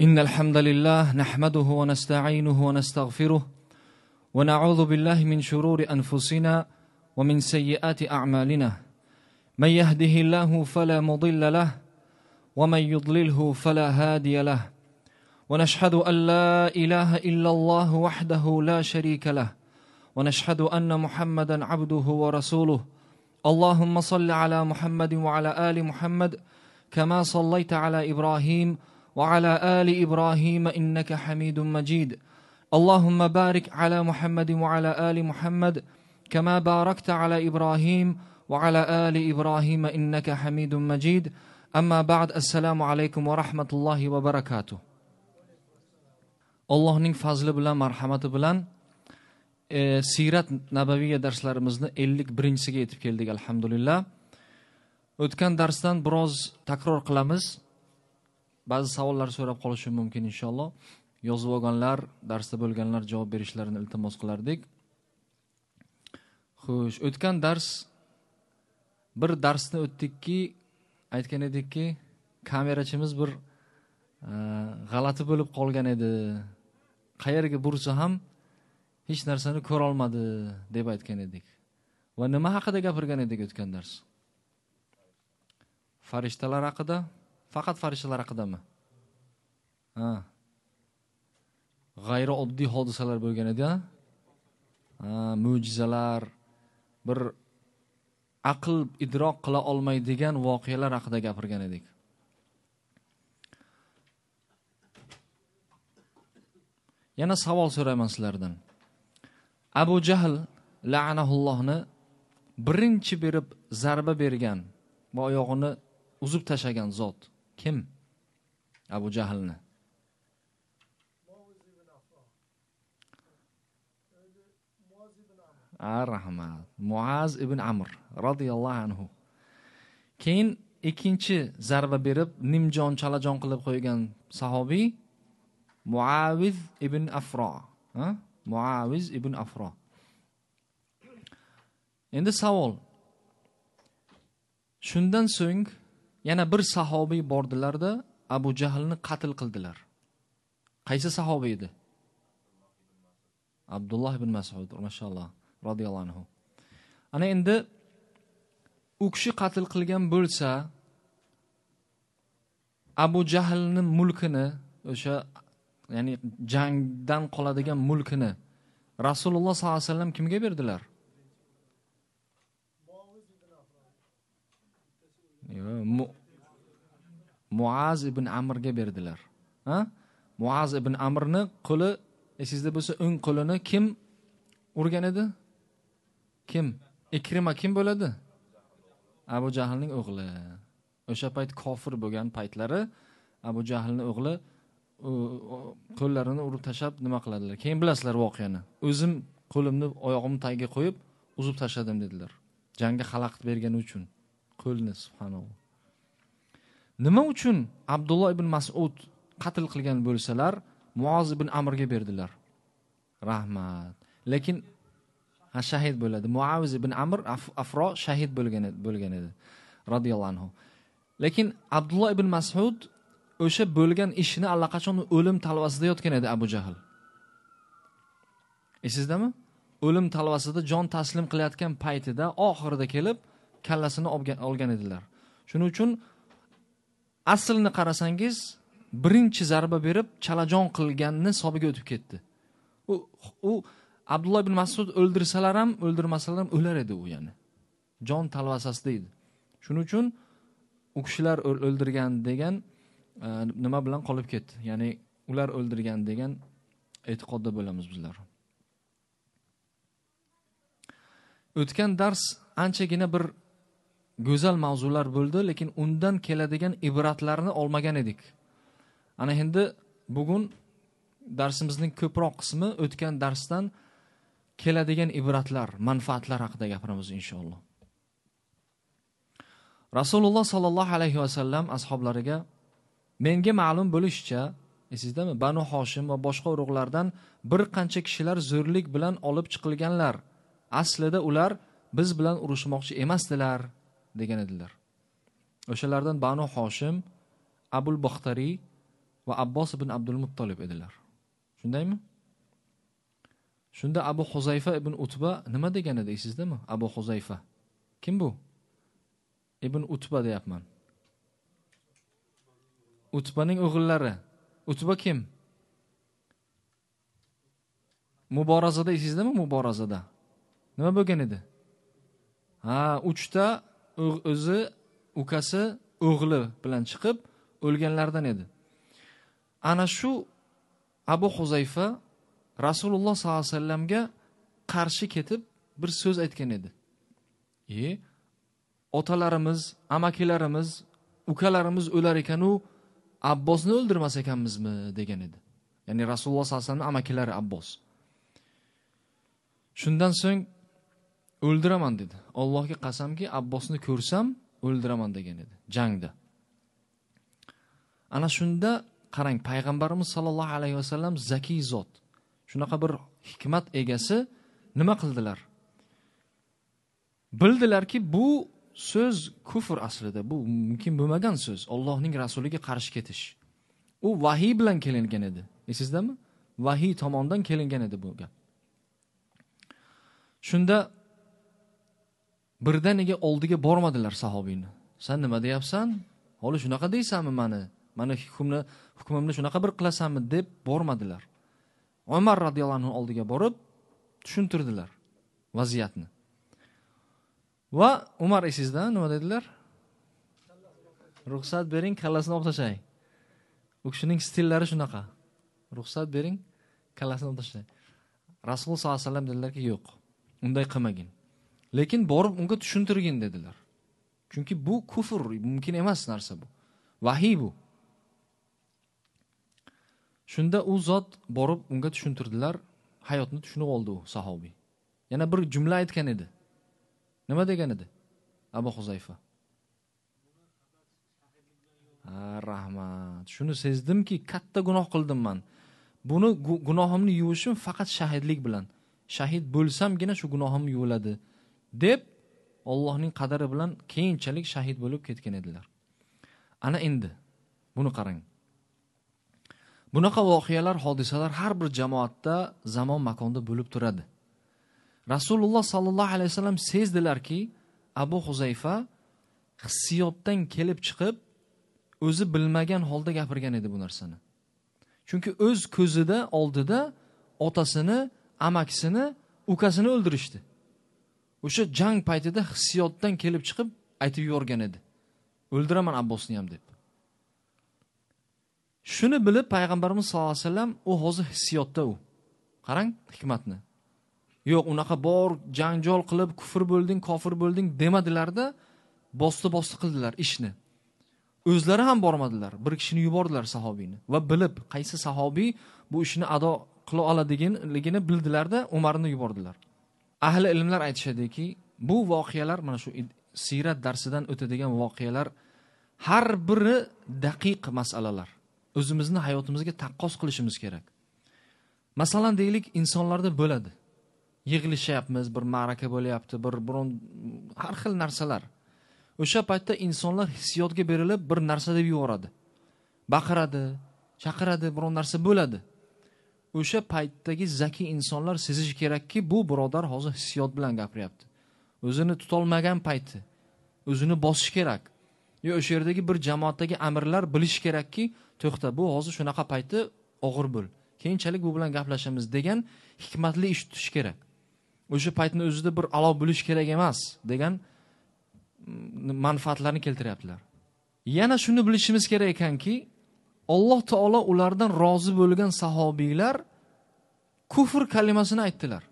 إن الحمد لله نحمده ونستعينه ونستغفره ونعوذ بالله من شرور أنفسنا ومن سيئات أعمالنا من يهده الله فلا مضل له ومن يضلله فلا هادي له ونشهد أن لا إله إلا الله وحده لا شريك له ونشهد أن محمدا عبده ورسوله اللهم صل على محمد وعلى آل محمد كما صليت على إبراهيم وعلى آل إبراهيم إنك حميد مجيد اللهم بارك على محمد وعلى آل محمد كما باركت على إبراهيم وعلى آل إبراهيم إنك حميد مجيد أما بعد السلام عليكم ورحمة الله وبركاته Allohning fazli bilan marhamati bilan Sirat Nabaviyya darslarimizni 51-siga yetib keldik alhamdulillah. O'tgan darsdan biroz takror qilamiz. Ba'zi savollar so'rab qolishi mumkin inshaalloh. Yozib olganlar, darsda bo'lganlar javob berishlarini iltimos qilardik. Xo'sh, o'tgan dars bir darsni o'tdikki, aytgan edikki, kamerachimiz bir g'alati bo'lib qolgan edi. Qayerga bursa ham hech narsani ko'ra olmadi deb aytgan edik. Va nima haqida gapirgan edik o'tgan dars? Farishtalar haqida? Faqat farishtalar haqidami? G'ayri oddiy hodisalar bo'lgan edi, mo'jizalar, bir aql idrok qila olmaydigan voqealar haqida gapirgan edik. Yana savol so'rayman sizlardan. Abu Jahl la'anahullohni birinchi berib zarba bergan va oyog'ini uzib tashagan zot kim? Abu Jahlni. Rahmat. Muaz ibn Amr radhiyallohu anhu. Keyin ikkinchi zarba berib nimjon chalajon qilib qo'ygan sahobiy Muaviz ibn Afro. Muaviz ibn Afro. Endi savol. Shundan so'ng yana bir sahobiy bordilarda Abu Jahlni qatl qildilar. Qaysi sahobiy edi? Abdullah ibn Mas'ud, maşallah, radhiyallohu anhu. Ana endi u kishi qatl qilgan bo'lsa, Abu Jahlning mulkini, o'sha ya'ni jangdan qoladigan mulkini Rasululloh sollallohu alayhi vasallam kimga berdilar? Muaz ibn Amrga berdilar. Muaz ibn Amrni qo'li, esingizda bo'lsa, o'ng qo'lini kim urgan edi? Kim? Ikrima kim bo'ladi? Abu Jahlning o'g'li. O'sha payt kofir bo'lgan paytlari Abu Jahlning o'g'li qo'llarini urib tashab nima qiladilar? Keyin bilasizlar voqeani. O'zim qo'limni oyog'imni tagiga qo'yib uzib tashladim dedilar. Jangga xalaqit bergani uchun qo'lni, subhanalloh. Nima uchun Abdulloh ibn Mas'ud qatl qilgan bo'lsalar, Muaz ibn Amrga berdilar? Rahmat. Lekin shahid bo'ladi. Muaviz ibn Amr Afro shahid bo'lgan edi. Radhiyallohu anhu. Lekin Abdulloh ibn Mas'ud o'sha bo'lgan ishni allaqachon o'lim talvasida yotgan edi Abu Jahl. Esizdami? O'lim talvasida jon taslim qilayotgan paytida oxirida kelib kallasini olgan edilar. Shuning uchun aslini qarasangiz, birinchi zarba berib chalajon qilganni hisobiga o'tib ketdi. U Abdulloh ibn Mas'ud o'ldirsalar ham, o'ldirmasalar ham o'lar edi u, ya'ni. Jon talvasasida edi. Shuning uchun u kishilar o'ldirgan degan nima bilan qolib ketdi. Ya'ni ular o'ldirgan degan e'tiqodda bo'lamiz bizlar. O'tgan dars anchagina bir go'zal mavzular bo'ldi, lekin undan keladigan ibratlarni olmagan edik. Ana endi bugun darsimizning ko'proq qismi o'tgan darsdan keladigan ibratlar, manfaatlar haqida gapiramiz inshaalloh. Rasululloh sallallohu alayhi va sallam ashablariga menga ma'lum bo'lishicha, esizdami, Banu Hoshim va boshqa urug'lardan bir qancha kishilar zo'rlik bilan olib chiqilganlar. Aslida ular biz bilan urushmoqchi emasdilar degan edilar. O'shalardan Banu Hoshim, Abul Baxtari va Abbos ibn Abdul Muttolib edilar. Shundaymi? Shunda Abu Huzayfa ibn Utba nima degan edi, esingizdami? Abu Huzayfa. Kim bu? Ibn Utba deyapman. Utbaning o'g'illari. Utba kim? Muborazada esingizdami? Muborazada. Nima bo'lgan edi? Ha, 3 ta o'zi, ukasi, o'g'li bilan chiqib o'lganlardan edi. Ana shu Abu Huzayfa Rasululloh sollallohu alayhi vasallamga qarshi ketib bir so'z aytgan edi. Otalarimiz, amakilarimiz, ukalarimiz o'lar ekan-u, Abbosni o'ldirmas ekanmizmi degan edi. Ya'ni Rasululloh sollallohu alayhi vasallamning amakilari Abbos. Shundan so'ng o'ldiraman dedi. Allohga qasamki, Abbosni ko'rsam o'ldiraman degan edi jangda. Ana shunda qarang, payg'ambarimiz sollallohu alayhi vasallam zakiy zot. Shunaqa bir hikmat egasi nima qildilar? Bildilarki bu so'z kufr aslida, bu mumkin bo'lmagan so'z. Allohning rasuliga qarshi ketish. U vahiy bilan kelingan edi. Esizdami? Vahiy tomonidan kelingan edi bu gap. Shunda birdaniga oldiga bormadilar sahobiyni. Sen nima deyapsan? Holi shunaqa deysanmi meni? Mani hukmimni shunaqa bir qilasanmi deb bormadilar. Umar radhiyallohu anhu oldiga borib tushuntirdilar vaziyatni. Va Umar esingizda nima dedilar? Ruxsat bering, kallasini olib tashlay. U kishining stillari shunaqa. Ruxsat bering, kallasini olib tashlay. Rasululloh sollallohu alayhi vasallam dedilarki, yo'q, unday qilmagin. Lekin borib unga tushuntirgin dedilar. Chunki bu kufr, mumkin emas narsa bu. Vahiy bu. Shunda u zot borib unga tushuntirdilar, hayotni tushunib oldi u sahobiy. Yana bir jumla aytgan edi. Nima degan edi? Abu Huzayfa. Rahmat. Shuni sezdimki, katta gunoh qildim men. Buni gunohimni yuvishim faqat shahidlik bilan. Shahid bo'lsamgina shu gunohim yuviladi deb Allohning qadari bilan keyinchalik shahid bo'lib ketgan edilar. Ana endi buni qarang. Bunaqa voqealar, hodisalar har bir jamoatda, zamon makonda bo'lib turadi. Rasululloh sallallohu alayhi vasallam sezdilarki, Abu Huzayfa hissiyotdan kelib chiqib, o'zi bilmagan holda gapirgan edi bu narsani. Chunki o'z ko'zida oldida otasini, amakisini, ukasini o'ldirishdi. O'sha jang paytida hissiyotdan kelib chiqib aytib yuborgan edi. O'ldiraman Abbosni ham deb. Shuni bilib payg'ambarimiz sollallohu alayhi vasallam u hozir hissiyotda u. Qarang hikmatni. Yo'q, unaqa bor janjol qilib kufr bo'lding, kofir bo'lding demadilarda, bosti qildilar ishni. O'zlari ham bormadilar. Bir kishini yubordilar sahobiyni va bilib qaysi sahobiy bu ishni ado qila oladiganligini bildilarda Umarni yubordilar. Ahli ilmlar aytishadiki, bu voqealar mana shu sirat darsidan o'tadigan voqealar har biri daqiq masalalar. O'zimizni hayotimizga taqqos qilishimiz kerak. Masalan deylik, insonlarda bo'ladi. Yig'ilishayapmiz, bir ma'raka bo'layapti, biron har xil narsalar. O'sha paytda insonlar hissiyotga berilib bir narsa deb yuboradi. Baqiradi, chaqiradi, biron narsa bo'ladi. O'sha paytdagi zaki insonlar sezishi kerakki, bu birodar hozir hissiyot bilan gapiryapti. O'zini tutolmagan payti, o'zini bosish kerak. Yo o'sha yerdagi bir jamoatdagi amirlar bilish kerakki, to'xta, bu hozir shunaqa payti og'ir bo'l. Keyinchalik bu bilan gaplashamiz degan hikmatli ish tutish kerak. O'sha paytni o'zida bir alov bo'lish kerak emas degan manfaatlarni keltiryaptilar. Yana shuni bilishimiz kerak ekanki, Alloh taolo ulardan rozi bo'lgan sahobiylar kufr kalimasini aytdilar.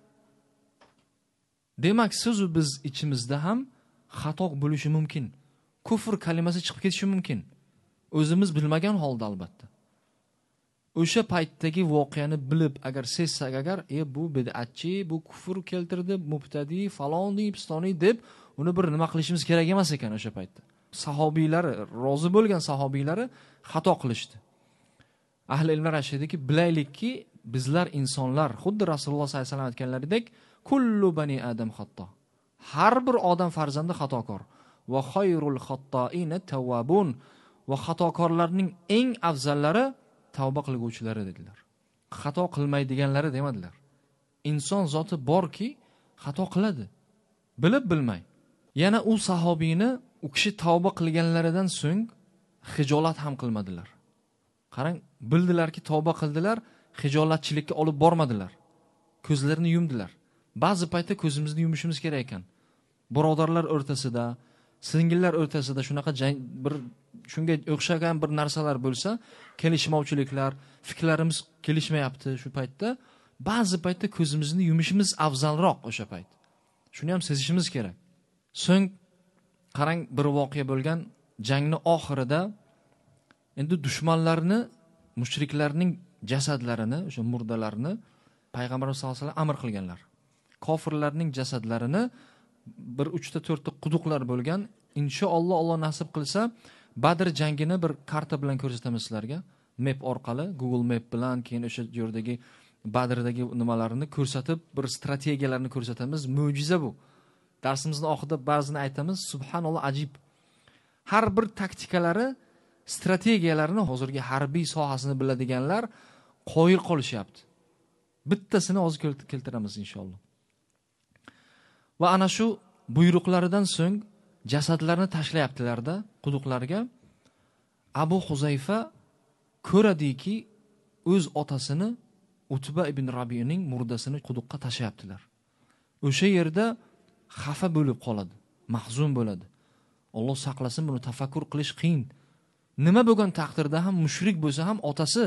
Demak, siz biz ichimizda ham xato bo'lishi mumkin. Kufr kalimasi chiqib ketishi mumkin. O'zimiz bilmagan holda albatta. O'sha paytdagi voqeani bilib, agar sezsak, agar bu bid'atchi, bu kufr keltirdi, mubtadi, faloni, pistoni deb uni bir nima qilishimiz kerak emas ekan o'sha paytda. Sahobiylari, rozi bo'lgan sahobiylari xato qilishdi. Ahli ilmlar aytishadiki, bilaylikki, bizlar insonlar, xuddi Rasululloh sollallohu alayhi vasallam aytganlaridek, kullu bani adam xato. Har bir odam farzandi xatokor. Va khayrul xattoina tawwabun. Va xatokorlarning eng afzallari tavba qilguvchilari dedilar. Xato qilmaydiganlari demadilar. Inson zoti borki, xato qiladi. Bilib bilmay. Yana u sahobiyni u kishi tavba qilganlaridan so'ng hijolat ham qilmadilar. Qarang, bildilarki tavba qildilar, hijolatchilikka olib bormadilar. Ko'zlarini yumdilar. Ba'zi paytda ko'zimizni yumishimiz kerak ekan. Birodarlar o'rtasida, singillar o'rtasida shunaqa bir shunga o'xshagan bir narsalar bo'lsa, kelishmovchiliklar, fikrlarimiz kelishmayapti shu paytda, ba'zi paytda ko'zimizni yumishimiz afzalroq o'sha payt. Shuni ham sezishimiz kerak. So'ng qarang, bir voqea bo'lgan, jangni oxirida endi dushmanlarni, mushriklarning jasadlarini, o'sha murdalarni payg'ambarimiz sollallohu alayhi vasallam amr qilganlar. Kofirlarning jasadlarini bir 3 ta 4 ta quduqlar bo'lgan. Inshaalloh Alloh nasib qilsa, Badr jangini bir karta bilan ko'rsatamiz sizlarga. Map orqali, Google Map bilan, keyin o'sha yerdagi Badrdagi nimalarni ko'rsatib, bir strategiyalarni ko'rsatamiz. Mo'jiza bu. Darsimizning oxirida ba'zini aytamiz. Subhanalloh, ajib. Har bir taktikalari, strategiyalarini hozirgi harbiy sohasini biladiganlar qoyil qolishyapti. Bittasini hozir keltiramiz inshaalloh. Va ana shu buyruqlaridan so'ng jasadlarni tashlayaptilarda quduqlarga. Abu Huzayfa ko'radiki, o'z otasini Utba ibn Rabi'ning murdasini quduqqa tashlayaptilar. O'sha yerda xafa bo'lib qoladi, mahzun bo'ladi. Alloh saqlasin, buni tafakkur qilish qiyin. Nima bo'lgan taqdirda ham mushrik bo'lsa ham otasi,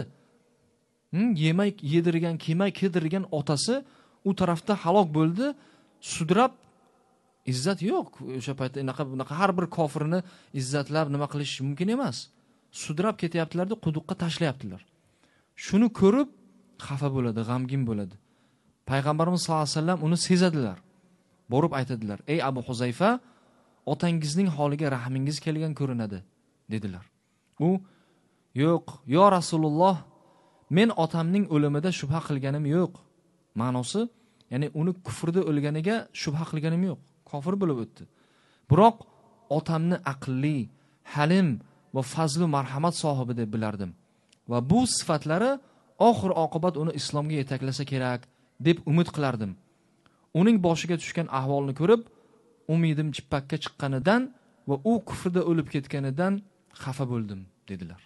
yemay yedirgan, kiymay kedirgan otasi u tarafda halok bo'ldi. Sudrab izzat yo'q. O'sha paytda bunaqa har bir kofirni izzatlab nima qilish mumkin emas. Sudrab ketyaptilar-da, quduqqa tashlayaptilar. Shuni ko'rib xafa bo'ladi, g'amgin bo'ladi. Payg'ambarimiz sollallohu alayhi vasallam uni sezadilar. Borib aytadilar: "Ey Abu Huzayfa, otangizning holiga rahmingiz kelgan ko'rinadi", dedilar. U: "Yo'q, yo Rasululloh, men otamning o'limida shubha qilganim yo'q." Ma'nosi, ya'ni uni kufrda o'lganiga shubha qilganim yo'q. Kofir bo'lib o'tdi. Biroq otamni aqlli, halim va fazlu marhamat sohibi deb bilardim. Va bu sifatlari oxir oqibat uni islomga yetaklasa kerak deb umid qilardim. Uning boshiga tushgan ahvolni ko'rib, umidim chippakka chiqqanidan va u kufrda o'lib ketganidan xafa bo'ldim, dedilar.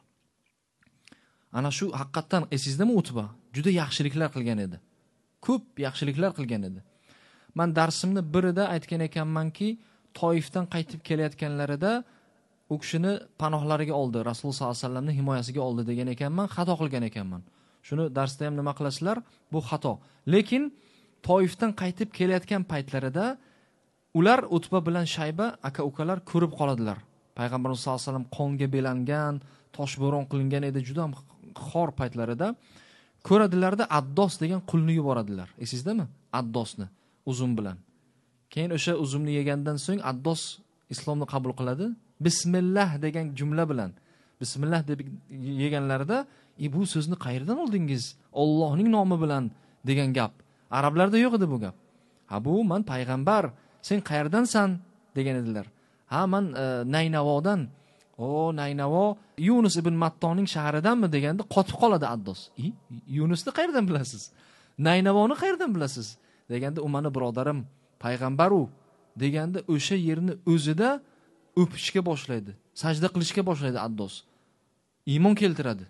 Ana shu haqiqatan esizdami Utba? Juda yaxshiliklar qilgan edi. Ko'p yaxshiliklar qilgan edi. Men darsimni birida aytgan ekanmanki, Toifdan qaytib kelayotganlarida u kishini panohlariga oldi, Rasululloh sollallohu alayhi vasallamning himoyasiga oldi degan ekanman, xato qilgan ekanman. Shuni darsda ham nima qilasizlar? Bu xato. Lekin Toifdan qaytib kelayotgan paytlarida ular Utba bilan Shayba aka-ukalar ko'rib qoladilar. Payg'ambarimiz sollallohu alayhi vasallam qonga belangan, toshbo'ron qilingan edi, juda ham xor paytlarida ko'radilarda Addos degan qulni yuboradilar. Esizdami? Addosni uzum bilan. Keyin o'sha uzumni yegandan so'ng Addos islomni qabul qiladi. Bismillah degan jumla bilan. Bismillah deb yeganlarida, bu so'zni qayerdan oldingiz? Allohning nomi bilan degan gap. Arablarda yo'q edi bu gap. Ha, bu men payg'ambar, sen qayerdansan degan edilar. Ha, men Naynavodan. O, Naynavo Yunus ibn Mattonning shahridanmi deganda qotib qoladi Addos. Yunusni qayerdan bilasiz? Naynavoni qayerdan bilasiz? Deganda u meni birodarim, payg'ambar u deganda o'sha yerni o'zida o'pishga boshlaydi, sajda qilishga boshlaydi Addos. Iymon keltiradi.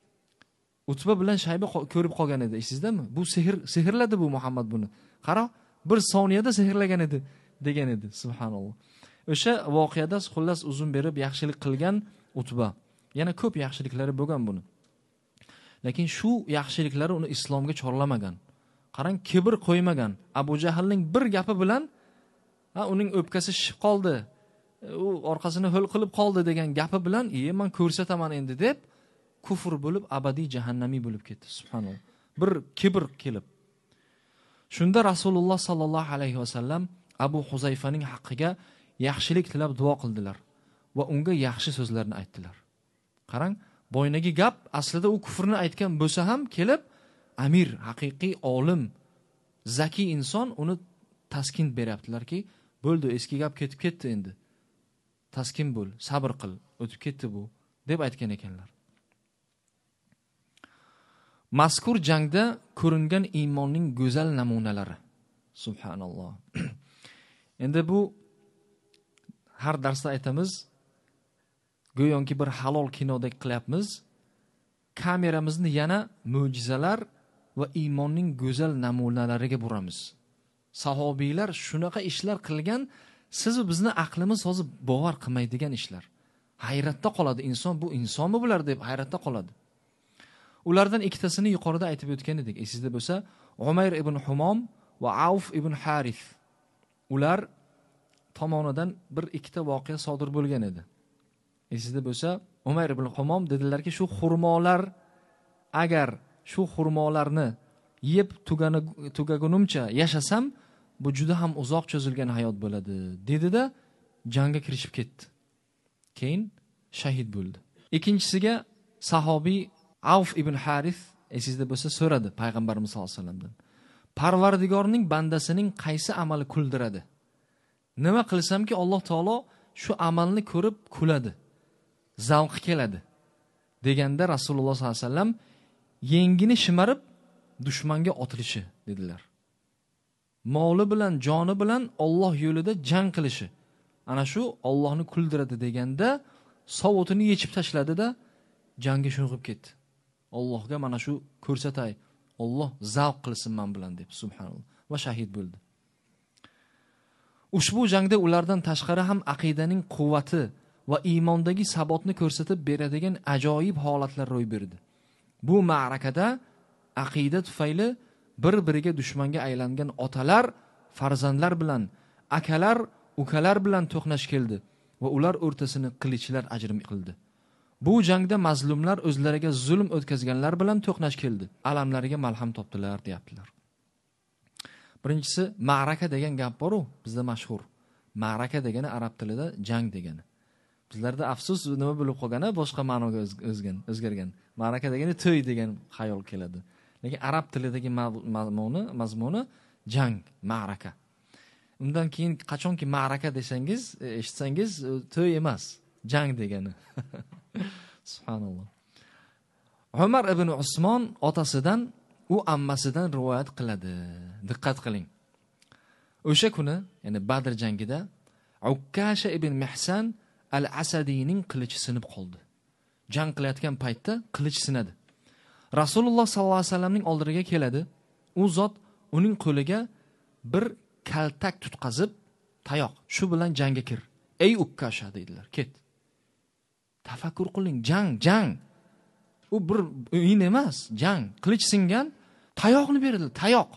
Utba bilan Shayba ko'rib qolgan edi, esizdami? Bu sehrladi bu Muhammad buni. Qaro, bir soniyada sehrlagan edi degan edi, subhanalloh. O'sha voqeada xullas uzun berib yaxshilik qilgan Utba. Yana ko'p yaxshiliklari bo'lgan buni. Lekin shu yaxshiliklari uni islomga chorlamagan. Qarang, kibr qo'ymagan. Abu Jahlning bir gapi bilan uning o'pkasi shishib qoldi. U orqasini ho'l qilib qoldi degan gapi bilan, men ko'rsataman endi deb kufr bo'lib abadiy jahannamiy bo'lib ketdi, subhanalloh. Bir kibr kelib. Shunda Rasululloh sallallohu alayhi vasallam Abu Huzayfaning haqqiga yaxshilik tilab duo qildilar va unga yaxshi so'zlarni aytdilar. Qarang, boynagi gap aslida u kufrni aytgan bo'lsa ham kelib amir, haqiqiy olim, zaki inson uni taskin beryaptilarki, bo'ldi, eski gap ketib ketdi endi. Taskin bo'l, sabr qil, o'tib ketdi bu deb aytgan ekanlar. Mazkur jangda ko'ringan iymonning go'zal namunalari. Subhanalloh. Endi bu har darsda aytamiz, go'yoki bir halol kinodek qilyapmiz. Kameramizni yana mo'jizalar va iymonning go'zal namunalariga buramiz. Sahobiylar shunaqa ishlar qilgan, siz va bizni aqlimiz hozir bovar qilmaydigan ishlar. Hayratda qoladi inson, bu insonmi bular deb hayratda qoladi. Ulardan ikkitasini yuqorida aytib o'tgan edik. Esingizda bo'lsa, Umayr ibn Humom va Avf ibn Harith. Ular tomonidan bir ikkita voqea sodir bo'lgan edi. Esingizda bo'lsa, Umayr ibn Humom dedilarki, shu xurmolar, agar shu xurmolarni yeb tugagunimcha yashasam, bu juda ham uzoq cho'zilgan hayot bo'ladi, dedi-da jangga kirishib ketdi. Keyin shahid bo'ldi. Ikkinchisiga sahobiy Avf ibn Harith esingizda bo'lsa so'radi payg'ambarimiz sollallohu alayhi vasallamdan. Parvardigorning bandasining qaysi amali kuldiradi? Nima qilsamki Alloh taolo shu amalni ko'rib kuladi, zavqi keladi deganda Rasululloh sollallohu alayhi vasallam yengini shimarib dushmanga otilishi dedilar. Moli bilan, joni bilan Alloh yo'lida jang qilishi. Ana shu Allohni kuldiradi deganda sovutini yechib tashladi-da jangga sho'ng'ib ketdi. Allohga mana shu ko'rsatay, Alloh zavq qilsin men bilan deb, subhanalloh, va shahid bo'ldi. Ushbu jangda ulardan tashqari ham aqidaning quvvati va iymondagi sabotni ko'rsatib beradigan ajoyib holatlar ro'y berdi. Bu ma'rakada aqida tufayli bir-biriga dushmanga aylangan otalar, farzandlar bilan, akalar, ukalar bilan to'qnash keldi va ular o'rtasini qilichlar ajrim qildi. Bu jangda mazlumlar o'zlariga zulm o'tkazganlar bilan to'qnash keldi. Alamlariga malham topdilar, deyaptilar. Birinchisi, ma'raka degan gap bor-ku, bizda mashhur. Ma'raka degani arab tilida jang degani. Bizlarda afsus nima bo'lib qolgani boshqa ma'noga o'zgargan. Ma'raka degani to'y degan xayol keladi. Lekin arab tilidagi mazmuni jang, ma'raka. Undan keyin qachonki ma'raka desangiz, eshitsangiz to'y emas, jang degani. Subhanalloh. Umar ibn Usmon otasidan, u ammasidan rivoyat qiladi. Diqqat qiling. O'sha kuni, ya'ni Badr jangida Ukkasha ibn Mihsan al-Asadiyning qilichi sinib qoldi. Jang qilayotgan paytda qilich sinadi. Rasululloh sallallohu alayhi vasallamning oldiriga keladi. U zot uning qo'liga bir kaltak tutqazib, tayoq, shu bilan jangga kir. Ey Ukkasha dedilar, ket. Tafakkur qiling, jang. U bir o'yin emas, jang. Qilich singan, tayoqni berdi, tayoq.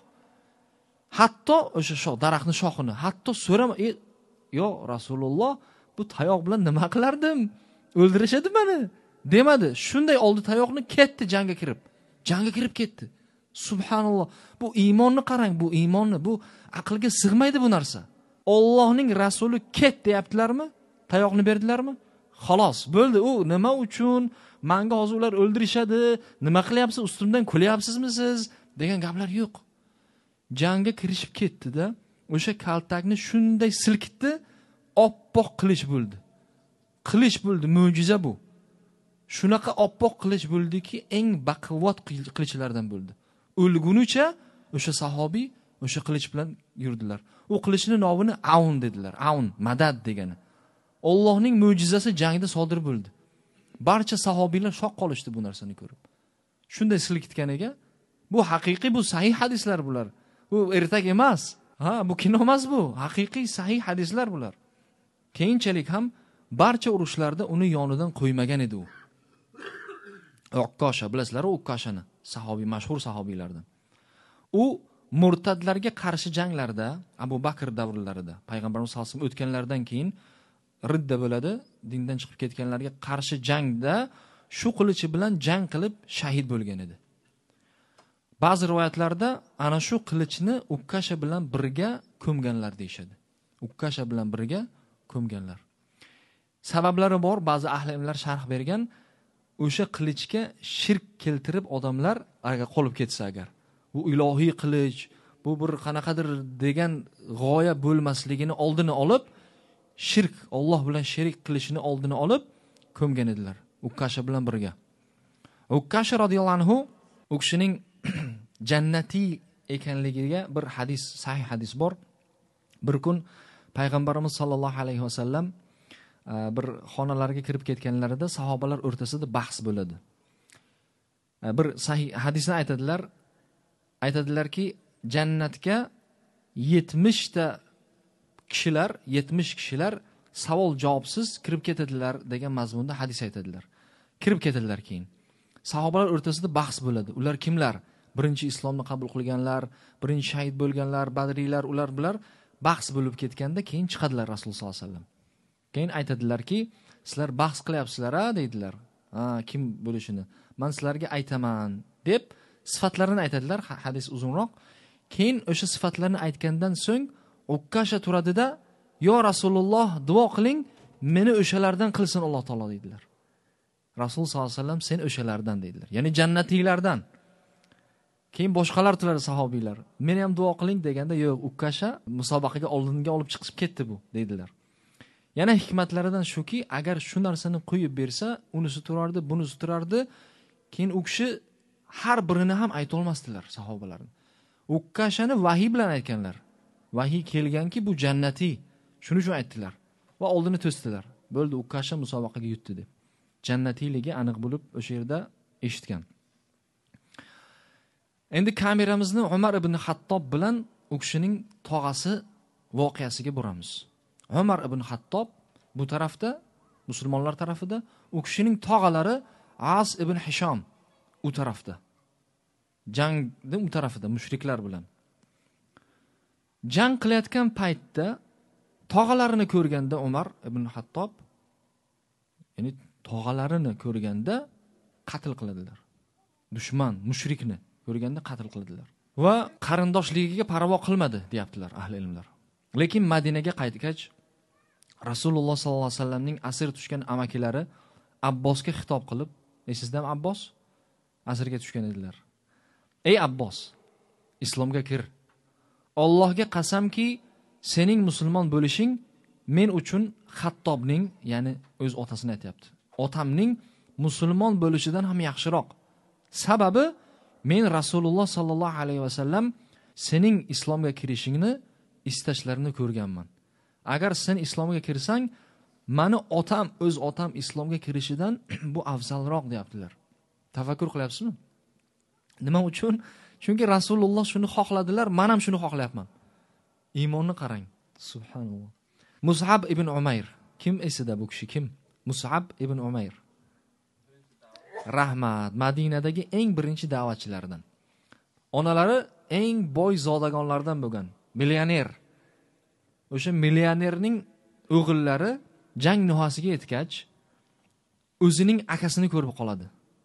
Hatto o'sha daraxtning shoxini, hatto so'rama, yo Rasululloh, bu tayoq bilan nima qilardim? O'ldirishadi meni, demadi. Shunday oldi tayoqni, ketdi jangga kirib ketdi. Subhanalloh. Bu iymonni qarang, bu iymonni, bu aqlga sig'maydi bu narsa. Allohning rasuli ket deyaptilarmi? Tayoqni berdilarmi? Xolos, bo'ldi. U nima uchun? Menga hozir ular o'ldirishadi, nima qilyapsiz? Ustimdan kulyapsizmi siz? degan gaplar yo'q. Jangga kirishib ketdi-da, o'sha kaltakni shunday silkitdi, oppoq qilich bo'ldi. Qilich bo'ldi, mo'jiza bu. Shunaqa oppoq qilich bo'ldiki, eng baquvvat qilichlardan bo'ldi. O'lgunicha o'sha sahobiy o'sha qilich bilan yurdilar. U qilichning nomini Aun dedilar. Aun, madad degani. Allohning mo'jizasi jangda sodir bo'ldi. Barcha sahobiylar shoq qolishdi bu narsani ko'rib. Shunday silkitganiga, bu haqiqiy, bu sahih hadislar bular. Bu ertak emas. Bu kino emas bu. Haqiqiy sahih hadislar bular. Keyinchalik ham barcha urushlarda uni yonidan qo'ymagan edi u. Ukkasha, bilasizlar, Ukkashani, sahobiy, mashhur sahobiylardan. U murtadlarga qarshi janglarda, Abu Bakr davrlarida, payg'ambarimiz sollallohu alayhi vasallam o'tganlardan keyin ridda bo'ladi, dindan chiqib ketganlarga qarshi jangda shu qilichi bilan jang qilib shahid bo'lgan edi. Ba'zi rivoyatlarda ana shu qilichni Ukkasha bilan birga ko'mganlar deyshadi. Ukkasha bilan birga ko'mganlar. Sabablari bor, ba'zi ahli ilmlar sharh bergan. O'sha qilichga shirk keltirib odamlar agar qolib ketsa agar, bu ilohiy qilich, bu bir qanaqadir degan g'oya bo'lmasligini oldini olib, shirk, Alloh bilan sherik qilishini oldini olib ko'mgan edilar. Ukkasha bilan birga. Ukkasha radhiyallohu anhu u kishining jannatiy ekanligiga bir hadis, sahih hadis bor. Bir kun payg'ambarimiz sollallohu alayhi vasallam bir xonalarga kirib ketganlarida sahobalar o'rtasida bahs bo'ladi. Bir sahih hadisni aytadilarki, jannatga 70 kishilar savol javobsiz kirib ketadilar degan mazmunda hadis aytadilar. Kirib ketadilar keyin. Sahobalar o'rtasida bahs bo'ladi. Ular kimlar? Birinchi islomni qabul qilganlar, birinchi shahid bo'lganlar, badriylar, ular bilan bahs bo'lib ketganda keyin chiqadilar Rasululloh sollallohu alayhi vasallam. Keyin aytadilarki, sizlar bahs qilyapsizlar-a deydilar. Kim bo'lishini men sizlarga aytaman deb sifatlarini aytadilar. Hadis uzunroq. Keyin o'sha sifatlarni aytgandan so'ng Ukkasha turadida, "Yo Rasululloh, duo qiling, meni o'shalardan qilsin Alloh taolo" deydilar. Rasul sollallohu alayhi vasallam sen o'shalardan deydilar. Ya'ni jannatiylardan. Keyin boshqalar turadi sahobiylar. "Meni ham duo qiling" deganda, "Yo'q, Ukkasha musobaqaga oldinga olib chiqib ketdi bu" deydilar. Yana hikmatlaridan shuki, agar shu narsani qo'yib bersa, unisi turardi, bunisi turardi, keyin u kishi har birini ham ayta olmasdilar sahobalarning. Ukkashani vahiy bilan aytganlar. Vahiy kelganki bu jannatiy. Shuning uchun aytdilar va oldini to'sdilar. Bo'ldi, Ukkasha musobaqaga yutdi deb. Jannatiyligi aniq bo'lib o'sha yerda eshitgan. Endi kameramizni Umar ibn Xattob bilan u kishining tog'asi voqeasiga boramiz. Umar ibn Xattob bu tarafda, musulmonlar tarafida, u kishining tog'alari As ibn Hisham u tarafda. Jangda u tarafida mushriklar bilan. Jang qilayotgan paytda tog'alarini ko'rganda Umar ibn Xattob, ya'ni tog'alarini ko'rganda qatl qiladilar. Dushman, mushrikni ko'rganda qatl qiladilar. Va qarindoshligiga parvo qilmadi, deyaptilar ahli ilmlar. Lekin Madinaga qaytgach, Rasululloh sollallohu alayhi vasallamning asir tushgan amakilari Abbosga xitob qilib, "Sizdan Abbos asirga tushgan edilar. Ey Abbos, islomga kir. Allohga qasamki, sening musulmon bo'lishing men uchun Xattobning, ya'ni o'z otasini aytayapti, otamning musulmon bo'lishidan ham yaxshiroq. Sababi men Rasululloh sollallohu alayhi vasallam sening islomga kirishingni istashlarini ko'rganman. Agar sen islomga kirsang, mani otam, o'z otam islomga kirishidan bu afzalroq" deyaptilar. Tafakkur qilyapsizmi? Nima uchun? Chunki Rasululloh shuni xohladilar, men ham shuni xohlayapman. Iymonni qarang. Subhanalloh. Mus'ab ibn Umayr. Kim esida bu kishi? Kim? Mus'ab ibn Umayr. Rahmat. Madinadagi eng birinchi da'vatchilardan. Onalari eng boy zodagonlardan bo'lgan. Millioner. O'sha millionerning o'g'illari jang nihoyasiga yetgach, o'zining akasini ko'rib qoladi.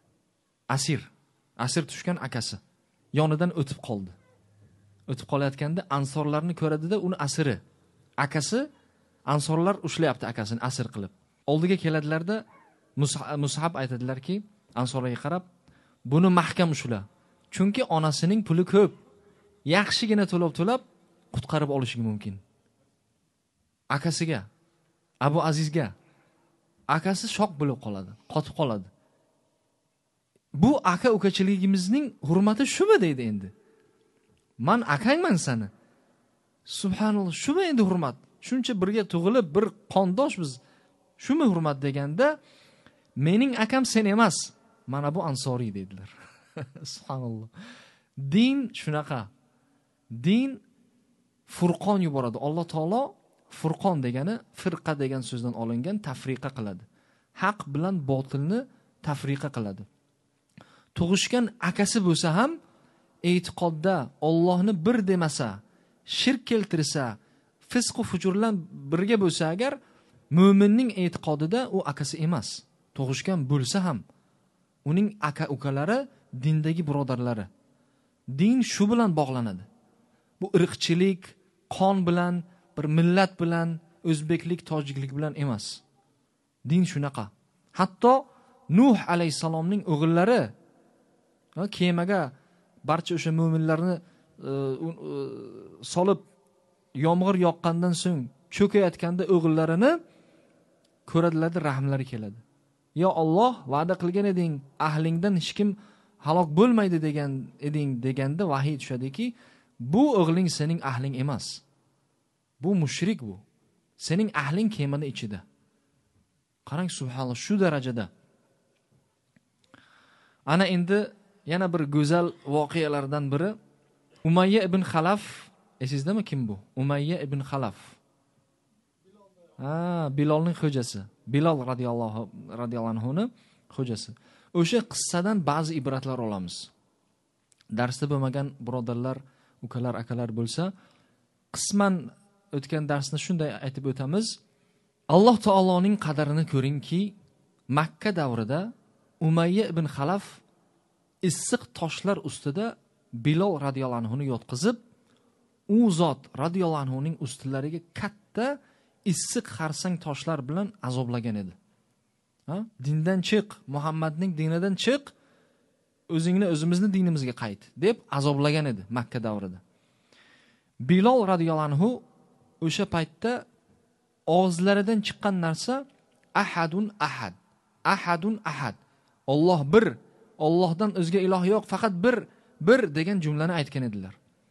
Asir tushgan akasi yonidan o'tib qoldi. O'tib qolayotganda ansorlarni ko'radida, uni asiri, akasi, ansorlar ushlayapti akasini asir qilib. Oldiga keladilarda Mus'ab aytadilarki, ansorlarga qarab, "Buni mahkam ushla. Chunki onasining puli ko'p. Yaxshigina to'lab qutqarib olishi mumkin." Akasiga, Abu Azizga, akasi shok bo'lib qoladi, qotib qoladi. Bu aka ukachiligimizning hurmati shumi deydi endi. Men akangman seni. Subhanalloh, shumi endi hurmat? Shuncha birga tug'ilib, bir qondosh biz. Shumi hurmat deganda, mening akam sen emas, mana bu ansoriy dedilar. Subhanalloh. Din shunaqa. Din furqon yuboradi. Alloh taolo furqon degani firqa degan so'zdan olingan, tafriqa qiladi. Haq bilan botilni tafriqa qiladi. Tug'ishgan akasi bo'lsa ham e'tiqodda Allohni bir demasa, shirk keltirsa, fisq va fujurlar birga bo'lsa agar, mu'minning e'tiqodida u akasi emas. Tug'ishgan bo'lsa ham uning aka-ukalari dindagi birodarlari. Din shu bilan bog'lanadi. Bu irqchilik, qon bilan, bir millat bilan, o'zbeklik, tojiklik bilan emas. Din shunaqa. Hatto Nuh alayhisalomning o'g'illari kemaga barcha o'sha mu'minlarni solib yomg'ir yoqqandan so'ng cho'kayotganda o'g'illarini ko'radilarda, rahmlari keladi. "Yo Alloh, va'da qilgan eding, ahlingdan hech kim halok bo'lmaydi degan eding deganda vahiy tushadiki, bu o'g'ling sening ahling emas. Bu mushrik bu. Sening ahling kemani ichida. Qarang, subhanalloh, shu darajada. Ana endi yana bir go'zal voqealardan biri Umayya ibn Xalaf, esizdami kim bu? Umayya ibn Xalaf. Bilolning xo'jasi. Bilol radhiyallohu anhuning xo'jasi. O'sha qissadan ba'zi ibratlar olamiz. Darsda bo'lmagan birodarlar, ukalar, akalar bo'lsa, qisman o'tgan darsni shunday aytib o'tamiz. Alloh taoloning qadarini ko'ringki, Makka davrida Umayya ibn Xalaf issiq toshlar ustida Bilol radhiyallohu anhuni yotqizib, u zot radhiyallohu anhuning ustilariga katta issiq xarsang toshlar bilan azoblagan edi. Dindan chiq, Muhammadning dinidan chiq, o'zimizni dinimizga qayt deb azoblagan edi Makka davrida. Bilol radhiyallohu anhu o'sha paytda og'izlaridan chiqqan narsa ahadun ahad. Ahadun ahad. Alloh bir, Allohdan o'zga iloh yo'q, faqat bir degan jumlani aytgan edilar.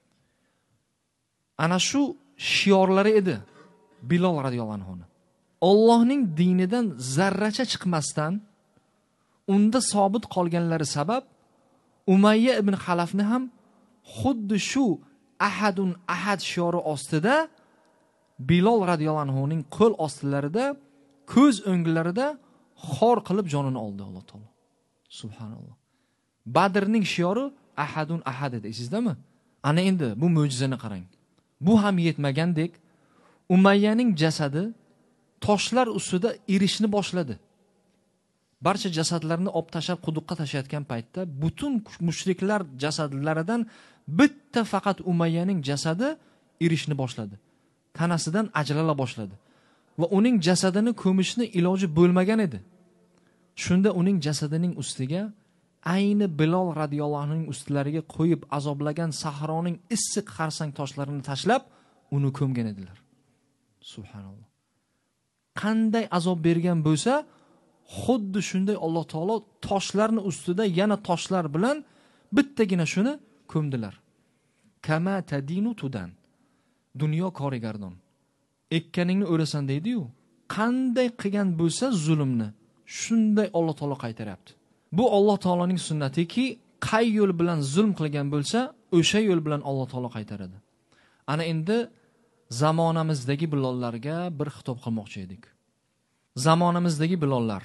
Ana shu shiorlari edi Bilol radhiyallohu anhu. Allohning dinidan zarracha chiqmasdan unda sobit qolganlari sabab Umayya ibn Xalafni ham xuddi shu ahadun ahad shiori ostida Bilol radhiyallohu anhuning qo'l ostilarida, ko'z o'nglarida xor qilib jonini oldi Alloh taolo. Subhanalloh. Badrning shiori ahadun ahad edi, esizdami? Ana endi bu mo'jizani qarang. Bu ham yetmagandek, Umayyaning jasadi toshlar ustida erishni boshladi. Barcha jasadlarni olib tashlab quduqqa tashlayotgan paytda butun mushriklar jasadlaridan bitta faqat Umayyaning jasadi erishni boshladi. Tanasidan ajrala boshladi va uning jasadini ko'mishni iloji bo'lmagan edi. Shunda uning jasadining ustiga ayni Bilol radhiyallohu anhuning ustilariga qo'yib azoblagan sahroning issiq xarsang toshlarini tashlab uni ko'mgan edilar. Subhanalloh. Qanday azob bergan bo'lsa, xuddi shunday Alloh taolo toshlarni ustida yana toshlar bilan bittagina shuni ko'mdilar. Kama tadinu tudan. Dunyo korigardon. Ekkaningni o'rasan deydi-yu. Qanday qilgan bo'lsa zulmni, shunday Alloh taolo qaytaryapti. Bu Alloh taoloning sunnatiki, qay yo'l bilan zulm qilgan bo'lsa, o'sha yo'l bilan Alloh taolo qaytaradi. Ana endi zamonamizdagi bilollarga bir xitob qilmoqchi edik. Zamonamizdagi bilollar.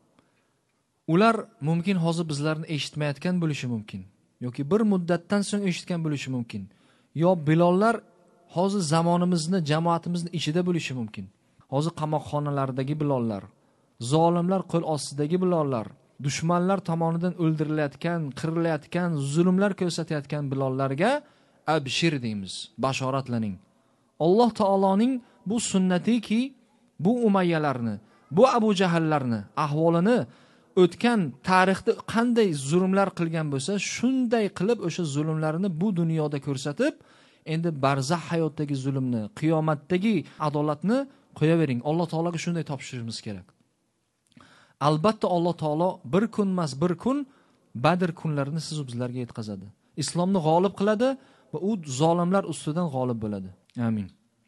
Ular mumkin hozir bizlarni eshitmayotgan bo'lishi mumkin, yoki bir muddatdan so'ng eshitgan bo'lishi mumkin. Yo bilollar hozir zamonimizni, jamoatimizni ichida bo'lishi mumkin. Hozir qamoqxonalardagi bilollar, zolimlar qo'l ostidagi bilollar, dushmanlar tomonidan o'ldirilayotgan, qirilayotgan, zulmlar ko'rsatayotgan bilollarga abshir deymiz, bashoratlaning. Alloh taoloning bu sunnatiki, bu Umayyalarni, bu Abu Jahllarni ahvolini o'tgan tarixda qanday zulmlar qilgan bo'lsa, shunday qilib o'sha zulmlarini bu dunyoda ko'rsatib, endi barzah hayotdagi zulmni, qiyomatdagi adolatni qo'yavering. Alloh taologa shunday topshirishimiz kerak. Albatta Alloh taolo bir kun emas, bir kun Badr kunlarini siz bizlarga yetkazadi. Islomni g'olib qiladi va u zolimlar ustidan g'olib bo'ladi. Amin.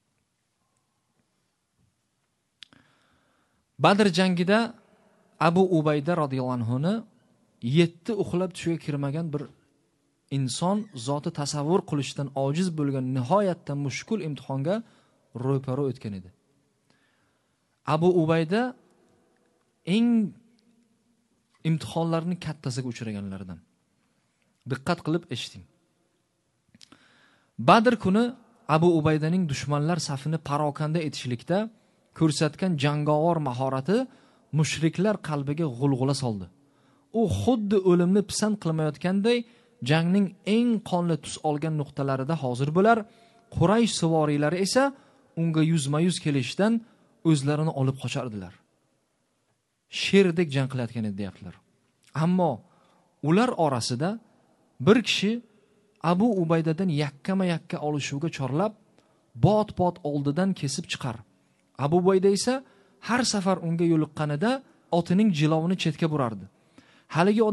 Badr jangida Abu Ubayda radhiyallohu anhuni 7 uxlab tushiga kirmagan bir inson zoti tasavvur qilishdan ojiz bo'lgan nihoyatda mushkul imtihonga ro'para o'tgan edi. Abu Ubayda eng imtihonlarning kattasiga uchraganlardan. Diqqat qilib eshiting. Badr kuni Abu Ubaydaning dushmanlar safini parokanda etishlikda ko'rsatgan jangovar mahorati mushriklar qalbiga g'ulg'ula soldi. U xuddi o'limni pisand qilmayotganday jangning eng qonli tus olgan nuqtalarida hozir bo'lar, Quraysh suvoriylari esa unga yuzma-yuz kelishdan o'zlarini olib qochardilar. Sherdek jang qilayotgan edi deyaptilar. Ammo ular orasida bir kishi Abu Ubaydadan yakkama-yakka olishuvga chorlab, bot-bot oldidan kesib chiqar. Abu Ubayda esa har safar unga yo'liqqanida otining jilovini chetga burardi. Haligi odam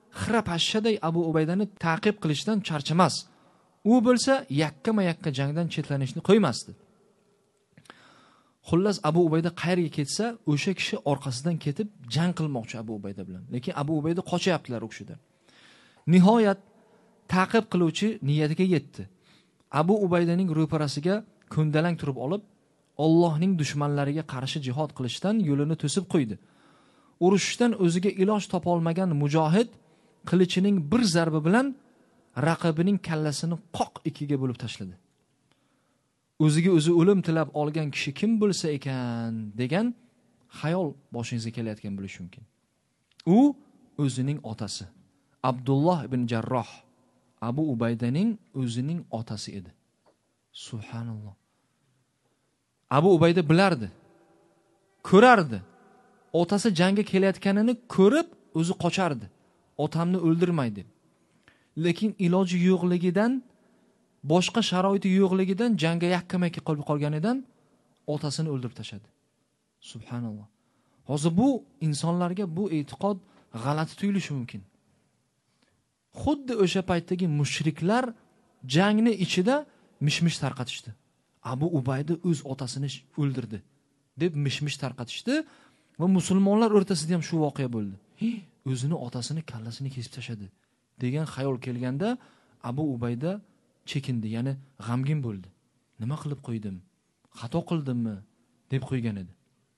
xira pashshaday Abu Ubaydani ta'qib qilishdan charchamas. U bo'lsa yakkama-yakka jangdan chetlanishni qo'ymasdi. Xullas Abu Ubayda qayerga ketsa, o'sha kishi orqasidan ketib jang qilmoqchi Abu Ubayda bilan. Lekin Abu Ubayda qochyaptilar u kishidan. Nihoyat ta'qib qiluvchi niyatiga yetdi. Abu Ubaydaning ro'parasiga ko'ndalang turib olib, Allohning dushmanlariga qarshi jihad qilishdan yo'lini to'sib qo'ydi. Urushdan o'ziga iloj topa olmagan mujohid qilichining bir zarbi bilan raqibining kallasini qoq ikkiga bo'lib tashladi. O'ziga o'zi o'lim tilab olgan kishi kim bo'lsa ekan degan xayol boshingizga kelayotgan bo'lishi mumkin. U o'zining otasi Abdulloh ibn Jarroh, Abu Ubaydaning o'zining otasi edi. Subhanalloh. Abu Ubayda bilardi, ko'rardi. Otasi jangga kelayotganini ko'rib, o'zi qochardi. Otamni o'ldirmay deb. Lekin iloji yo'qligidan, boshqa sharoiti yo'qligidan jangga yakkama-yakka qolib qolganidan otasini o'ldirib tashladi. Subhanalloh. Hozir bu insonlarga bu e'tiqod g'alati tuyulishi mumkin. Xuddi o'sha paytdagi mushriklar jangni ichida mishmish tarqatishdi. Abu Ubayda o'z otasini o'ldirdi deb mishmish tarqatishdi va musulmonlar o'rtasida ham shu voqea bo'ldi. O'zini otasini kallasini kesib tashladi degan xayol kelganda Abu Ubayda chekindi, ya'ni g'amgin bo'ldi. Nima qilib qo'ydim? Xato qildimmi? deb qo'ygan edi.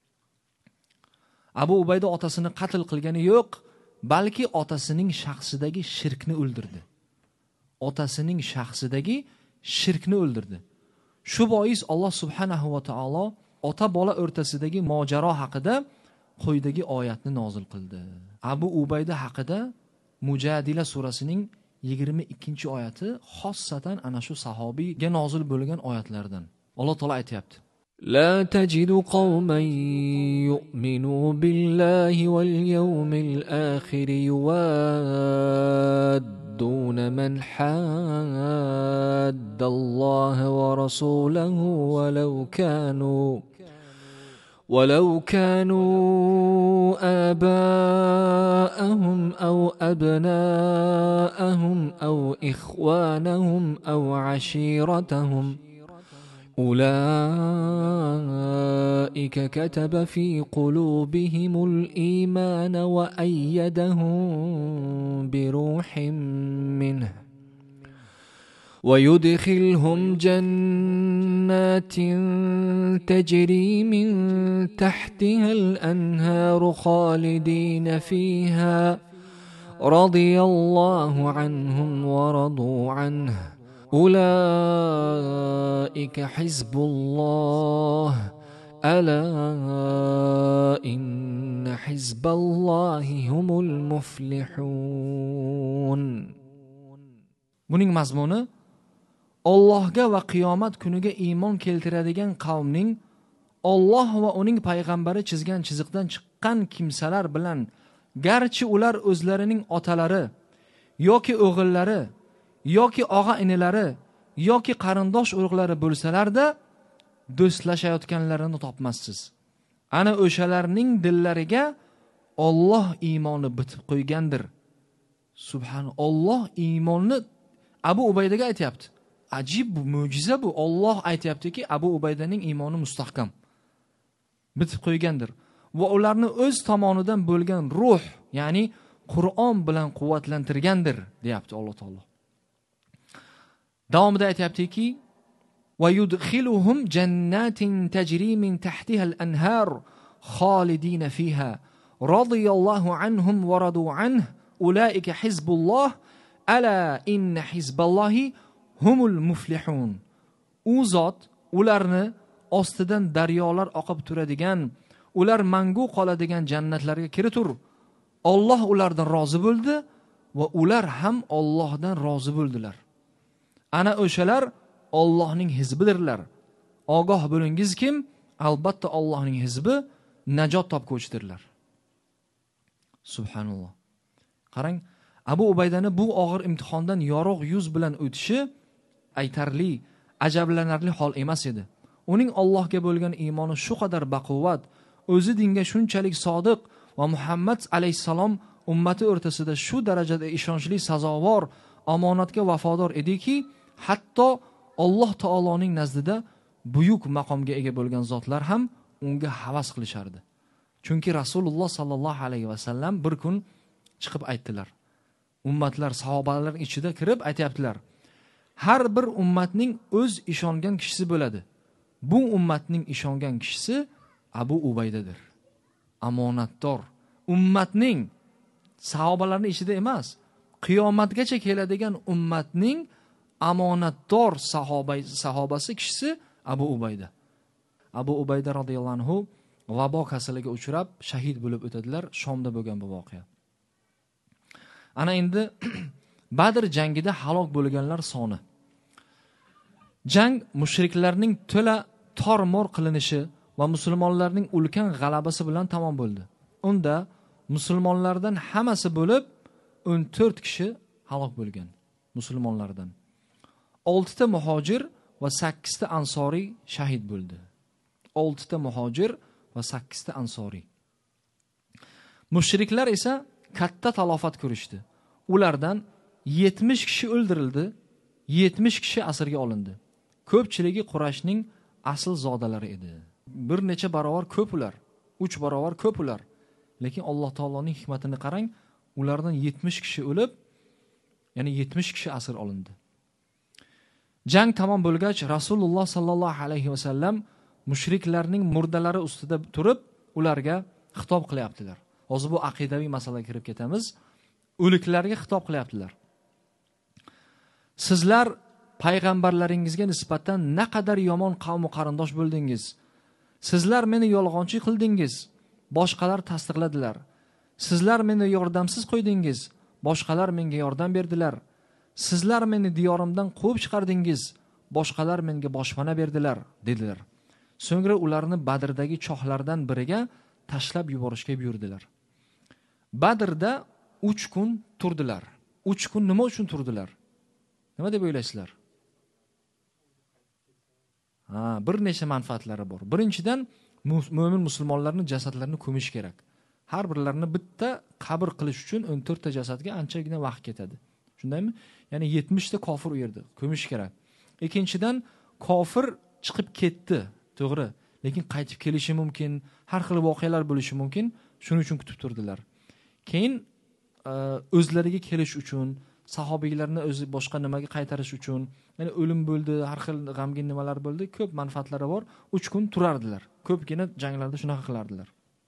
Abu Ubayda otasini qatl qilgani yo'q, balki otasining shaxsidagi shirkni o'ldirdi. Otasining shaxsidagi shirkni o'ldirdi. Shu bois Alloh subhanahu va taolo ota bola o'rtasidagi mojaro haqida quyidagi oyatni nozil qildi. Abu Ubayda haqida Mujadila surasining 22-oyati xossatan ana shu sahobiyga nozil bo'lgan oyatlardan. Alloh taolo aytayapti: لا تجد قوما يؤمنوا بالله واليوم الآخر يوادون من حاد الله ورسوله ولو كانوا آباءهم أو أبناءهم أو إخوانهم أو عشيرتهم أولئك كتب في قلوبهم الإيمان وأيدهم بروح منه ويدخلهم جنات تجري من تحتها الأنهار خالدين فيها رضي الله عنهم ورضوا عنه أولئك حزب الله ألا إن حزب الله هم المفلحون. Buning mazmuni Allohga va qiyomat kuniga iymon keltiradigan qavmning Alloh va uning payg'ambari chizgan chiziqdan chiqqan kimsalar bilan garchi ular o'zlarining otalari yoki o'g'illari yoki og'a-inilari yoki qarindosh urug'lari bo'lsalarda do'stlashayotganlarini topmassiz. Ana o'shalarning dillariga Alloh iymoni bitib qo'ygandir. Subhanalloh. Alloh iymonni Abu Ubaydaga aytayapti. Ajib, bu mo'jiza bu. Alloh aytayaptiki, Abu Ubaydaning iymoni mustahkam. Bitib qo'ygandir. Va ularni o'z tomonidan bo'lgan ruh, ya'ni Qur'on bilan quvvatlantirgandir, deyapti Alloh taolo. Davomida aytayaptiki: "Va yudkhiluhum jannatin tajri min tahtiha al-anhar khalidina fiha radiyallohu anhum wa radu anhu ulaika hizbulloh ala inna hizballohi humul muflihun." U zot ularni ostidan daryolar oqib turadigan, ular mangu qoladigan jannatlarga kiritur. Alloh ulardan rozi bo'ldi va ular ham Allohdan rozi bo'ldilar. Ana o'shalar Allohning hizbidirlar. Ogoh bo'lingiz kim? Albatta Allohning hizbi najot topguvchidirlar. Subhanalloh. Qarang, Abu Ubaydani bu og'ir imtihondan yorug' yuz bilan o'tishi aytarli, ajablanarli hol emas edi. Uning Allohga bo'lgan iymoni shu qadar baquvvat, o'zi dinga shunchalik sodiq va Muhammad alayhisalom ummati o'rtasida shu darajada ishonchli, sazovor, omonatga vafodor ediki, hatto Alloh taoloning nazdida buyuk maqomga ega bo'lgan zotlar ham unga havas qilishardi. Chunki Rasululloh sallallohu alayhi vasallam bir kun chiqib aytdilar. Ummatlar, sahobalar ichida kirib aytayaptilar. Har bir ummatning o'z ishongan kishisi bo'ladi. Bu ummatning ishongan kishisi Abu Ubaydadir. Amonatdor. Ummatning, sahobalarning ichida emas, qiyomatgacha keladigan ummatning amonatdor sahobasi kishisi Abu Ubayda. Abu Ubayda radhiyallohu anhu vabo kasaliga uchrab shahid bo'lib o'tadilar. Shomda bo'lgan bu voqea. Ana endi Badr jangida halok bo'lganlar soni. Jang mushriklarning to'la tor-mor qilinishi va musulmonlarning ulkan g'alabasi bilan tamom bo'ldi. Unda musulmonlardan hammasi bo'lib 14 kishi halok bo'lgan. Musulmonlardan 6 ta muhojir va 8 ta ansoriy shahid bo'ldi. 6 ta muhojir va 8 ta ansoriy. Mushriklar esa katta talofat ko'rishdi. Ulardan 70 kishi o'ldirildi, 70 kishi asirga olindi. Ko'pchiligi Qurayshning asl zodalari edi. Bir necha barobar ko'p ular, 3 barobar ko'p ular. Lekin Alloh taoloning hikmatini qarang, ulardan 70 kishi o'lib, ya'ni 70 kishi asir olindi. Jang tamom bo'lgach, Rasululloh sallallohu alayhi vasallam mushriklarning murdalari ustida turib, ularga xitob qilyaptilar. Hozir bu aqidaviy masalaga kirib ketamiz. O'liklarga xitob qilyaptilar. Sizlar payg'ambarlaringizga nisbatan naqadar yomon qavm va qarindosh bo'ldingiz. Sizlar meni yolg'onchi qildingiz, boshqalar tasdiqladilar. Sizlar meni yordamsiz qo'ydingiz, boshqalar menga yordam berdilar. Sizlar meni diyorimdan quvib chiqardingiz, boshqalar menga boshpana berdilar, dedilar. So'ngra ularni Badrdagi chohlardan biriga tashlab yuborishga buyurdilar. Badrda 3 kun turdilar. 3 kun nima uchun turdilar? Nima deb o'ylaysizlar? Bir necha manfaatlari bor. Birinchidan, mo'min musulmonlarning jasadlarini ko'mish kerak. Har birlarini bitta qabr qilish uchun 14 ta jasadga anchagina vaqt ketadi. Shundaymi? Ya'ni 70 ta kofir u yerda ko'mish kerak. Ikkinchidan, kofir chiqib ketdi, to'g'ri, lekin qaytib kelishi mumkin, har xil voqealar bo'lishi mumkin. Shuning uchun kutib turdilar. Keyin o'zlariga kelish uchun, sahobiylarni o'zi boshqa nimaga qaytarish uchun, ya'ni o'lim bo'ldi, har xil g'amgin nimalar bo'ldi, ko'p manfaatlari bor. 3 kun turardilar. Ko'pgina janglarda shunaqa qilardilar.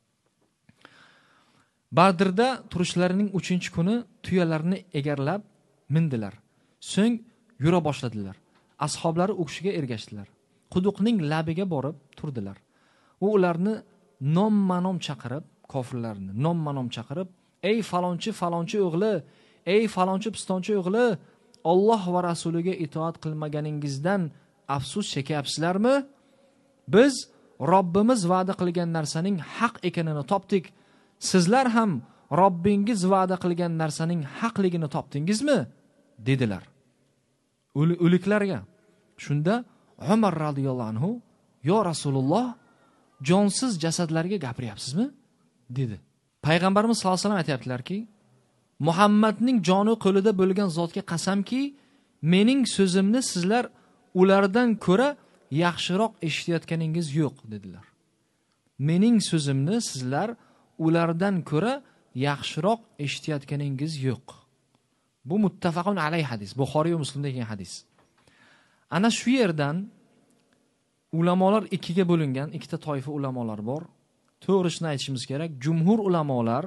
Badrda turishlarining 3-kuni tuyalarni egarlab mindilar. So'ng yura boshladilar. Ashablari u kishiga ergashdilar. Quduqning labiga borib turdilar. U ularni nomma-nom chaqirib, kofirlarni nomma-nom chaqirib, "Ey falonchi o'g'li, ey falonchi pistonchi o'g'li, Alloh va rasuliga itoat qilmaganingizdan afsus chekyapsizlarmi? Biz Robbimiz va'da qilgan narsaning haq ekanini topdik. Sizlar ham Robbingiz va'da qilgan narsaning haqligini topdingizmi?" dedilar. O'liklarga. Shunda Umar radhiyallohu anhu, "Yo Rasululloh, jonsiz jasadlarga gapiryapsizmi?" dedi. Payg'ambarimiz sollallohu alayhi vasallam aytayaptilar-ki, Muhammadning joni qo'lida bo'lgan zotga qasamki, mening so'zimni sizlar ulardan ko'ra yaxshiroq eshitayotganingiz yo'q, dedilar. Mening so'zimni sizlar ulardan ko'ra yaxshiroq eshitayotganingiz yo'q. Bu muttafaqun alayhi hadis, Buxoriy va Muslimda kelgan hadis. Ana shu yerdan ulamolar ikkiga bo'lingan, ikkita toifa ulamolar bor. To'g'risini aytishimiz kerak, jumhur ulamolar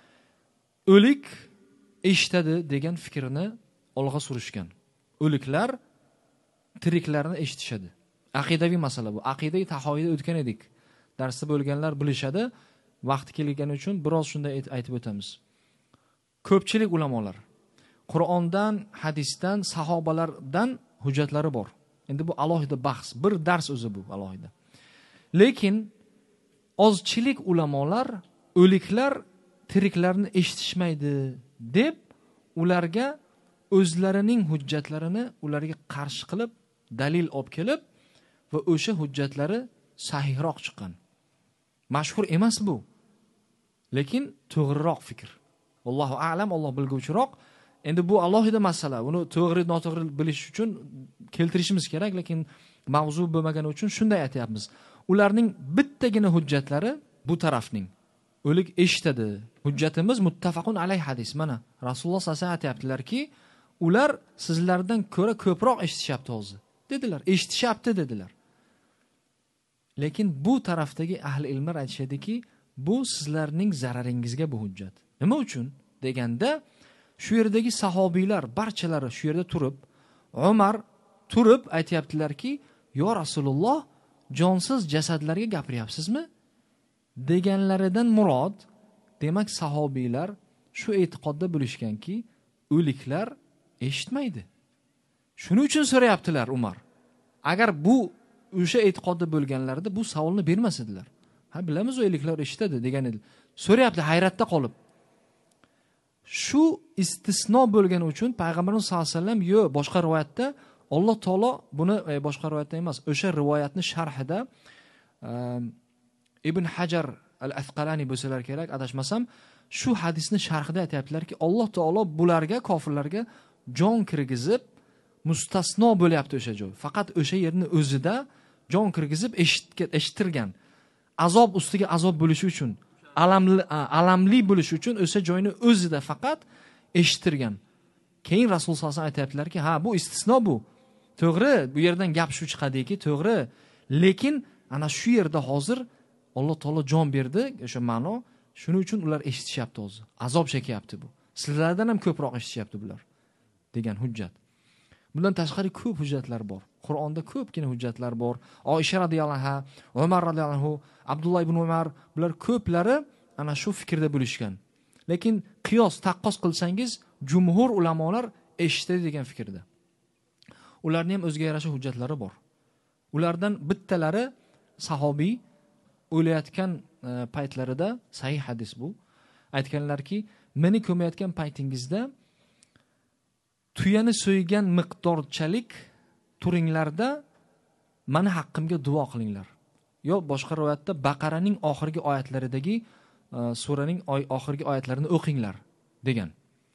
o'lik eshitadi degan fikrni olg'a surishgan. O'liklar tiriklarni eshitishadi. Aqidaviy masala bu. Aqidai tahoyida o'tgan edik. Darsda bo'lganlar bilishadi. Vaqti kelgani uchun biroz shunday aytib o'tamiz. Ko'pchilik ulamolar Qur'ondan, hadisdan, sahobalardan hujjatlari bor. Endi bu alohida bahs, bir dars o'zi bu alohida. Lekin ozchilik ulamolar o'liklar tiriklarni eshitishmaydi deb ularga o'zlarining hujjatlarini ularga qarshi qilib dalil olib kelib va o'sha hujjatlari sahihroq chiqqan. Mashhur emas bu. Lekin to'g'riroq fikr. Allohu a'lam, Alloh bilguvchiroq. Endi bu alohida masala. Buni to'g'ri noto'g'ri bilish uchun keltirishimiz kerak, lekin mavzu bo'lmagani uchun shunday aytayapmiz. Ularning bittagina hujjatlari bu tarafning. O'lik eshitadi. Hujjatimiz muttafaqun alayh hadis. Mana Rasululloh sallallohu alayhi vasallam aytibdilar-ki, ular sizlardan ko'ra ko'proq eshitishyapti hozir. Dedilar, eshitishyapti dedilar. Lekin bu tarafdagi ahli ilmlar aytishadiki, bu sizlarning zararingizga bu hujjat. Nima uchun deganda, shu yerdagi sahobiylar barchalari shu yerda turib, Umar turib aytayaptilar-ki, "Yo Rasululloh, jonsiz jasadlarga gapiryapsizmi?" deganlaridan murod, demak sahobiylar shu e'tiqodda bo'lishganki, o'liklar eshitmaydi. Shuning uchun so'rayaptilar Umar. Agar bu o'sha e'tiqodda bo'lganlarida bu savolni bermas edilar. Ha, bilamiz o'liklar eshitadi degan edi. So'rayapti hayratda qolib. Shu istisno bo'lgani uchun Payg'ambarimiz sollallohu alayhi vasallam boshqa rivoyatda Alloh taolo buni boshqa rivoyatda emas, o'sha rivoyatni sharhida Ibn Hajar al-Asqalani bo'lsalar kerak, adashmasam, shu hadisni sharhida aytayaptilarki, Alloh taolo bularga, kofirlarga jon kirgizib mustasno bo'lyapti o'sha joy. Faqat o'sha yerni o'zida jon kirgizib eshittirgan. Azob ustiga azob bo'lishi uchun, alamli bo'lishi uchun o'sha joyni o'zida faqat eshittirgan. Keyin Rasul sollallohu alayhi vasallam aytayaptilarki, ha, bu istisno bu. To'g'ri, bu yerdan gap shu chiqadiki, to'g'ri. Lekin ana shu yerda hozir Alloh taolo jon berdi, o'sha ma'no. Shuning uchun ular eshitishyapti hozir. Azob chekyapti bu. Sizlardan ham ko'proq eshitishyapti bular degan hujjat. Bundan tashqari ko'p hujjatlar bor. Qur'onda ko'pgina hujjatlar bor. Oysha radhiyallohu anha, Umar radhiyallohu anhu, Abdulloh ibn Umar, bular ko'plari ana shu fikrda bo'lishgan. Lekin qiyos, taqqos qilsangiz, jumhur ulamolar eshitadi degan fikrda. Ularning ham o'ziga yarasha hujjatlari bor. Ulardan bittalari sahobiy o'layotgan paytlarida, sahih hadis bu, aytganlarki, meni ko'mayotgan paytingizda tuyani so'ygan miqdorchalik turinglarda mani haqqimga duo qilinglar. Yo boshqa rivoyatda Baqaraning oxirgi oyatlaridagi suraning oxirgi oyatlarini o'qinglar degan.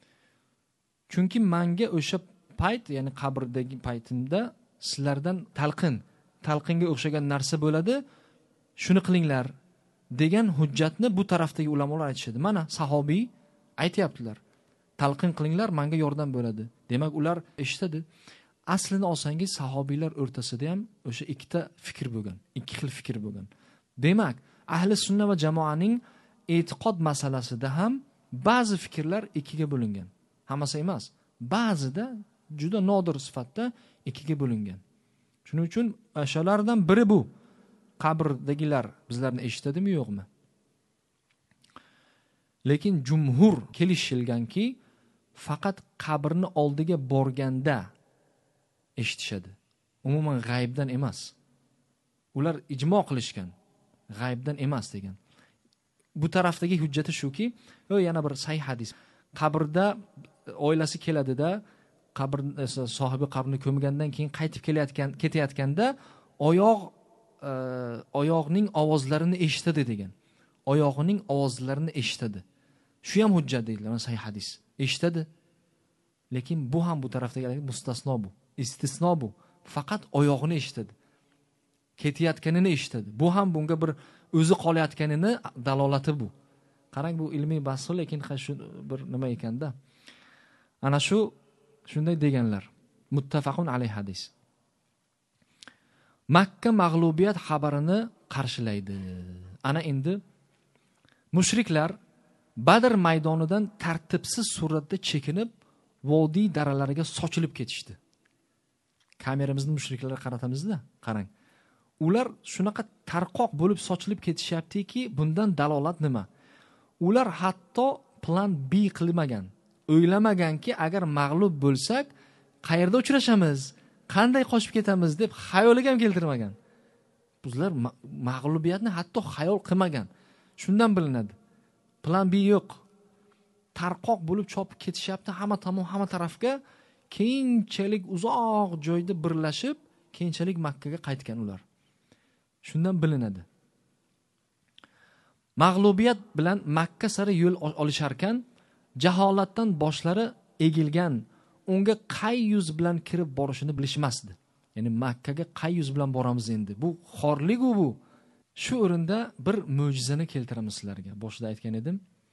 Chunki menga o'sha payt, ya'ni qabrdagi paytimda sizlardan talqinga o'xshagan narsa bo'ladi, shuni qilinglar degan hujjatni bu tarafdagi ulamolar aytishadi. Mana sahobiy aytayaptilar. Talqin qilinglar, menga yordam bo'ladi. Demak, ular eshitadi. Aslini olsangiz, sahobiylar o'rtasida ham o'sha ikkita fikr bo'lgan, ikki xil fikr bo'lgan. Demak, ahli sunna va jamoaning e'tiqod masalasida ham ba'zi fikrlar ikkiga bo'lingan. Hammasi emas. Ba'zida juda nodir sifatda ikkiga bo'lingan. Shuning uchun o'shalardan biri bu. Qabrdagilar bizlarni eshitadimi, yo'qmi? Lekin jumhur kelishilganki, faqat qabrni oldiga borganda eshitishadi. Umuman g'aybdan emas. Ular ijmo qilishgan. G'aybdan emas degan. Bu tarafdagi hujjati shuki, yana bir sahih hadis. Qabrda oilasi keladida, qabr sohibi qabrni ko'mgandan keyin qaytib ketayotganda oyoqning ovozlarini eshitadi degan. Oyog'ining ovozlarini eshitadi. Shu ham hujjat deydilar, sahih hadis. Eshitadi. Lekin bu ham bu tarafdagi mustasno bu. Istisno bu. Faqat oyog'ini eshitadi. Ketayotganini eshitadi. Bu ham bunga bir o'zi qolayotganini dalolati bu. Qarang, bu ilmiy bahs, lekin shu bir nima ekanda. Ana shunday deganlar. Muttafaqun alayh hadis. Makka mag'lubiyat xabarini qarshilaydi. Ana endi mushriklar Badr maydonidan tartibsiz suratda chekinib, vodiy daralariga sochilib ketishdi. Kameramizni mushriklarga qaratamizda, qarang. Ular shunaqa tarqoq bo'lib sochilib ketishyaptiki, bundan dalolat nima? Ular hatto plan B qilmagan. O'ylamaganki, agar mag'lub bo'lsak, qayerda uchrashamiz, qanday qochib ketamiz deb xayoliga ham keltirmagan. Bizlar mag'lubiyatni hatto xayol qilmagan. Shundan bilinadi. Plan B yo'q. Tarqoq bo'lib chopib ketishyapti hamma tarafga. Keyinchalik uzoq joyda birlashib, keyinchalik Makkaga qaytgan ular. Shundan bilinadi. Mag'lubiyat bilan Makka sari yo'l olisharkan, jaholatdan boshlari egilgan, unga qay yuz bilan kirib borishini bilishmasdi. Ya'ni Makkaga qay yuz bilan boramiz endi? Bu xorlik bu. Shu o'rinda bir mo'jizani keltiramiz sizlarga. Boshida aytgan edim.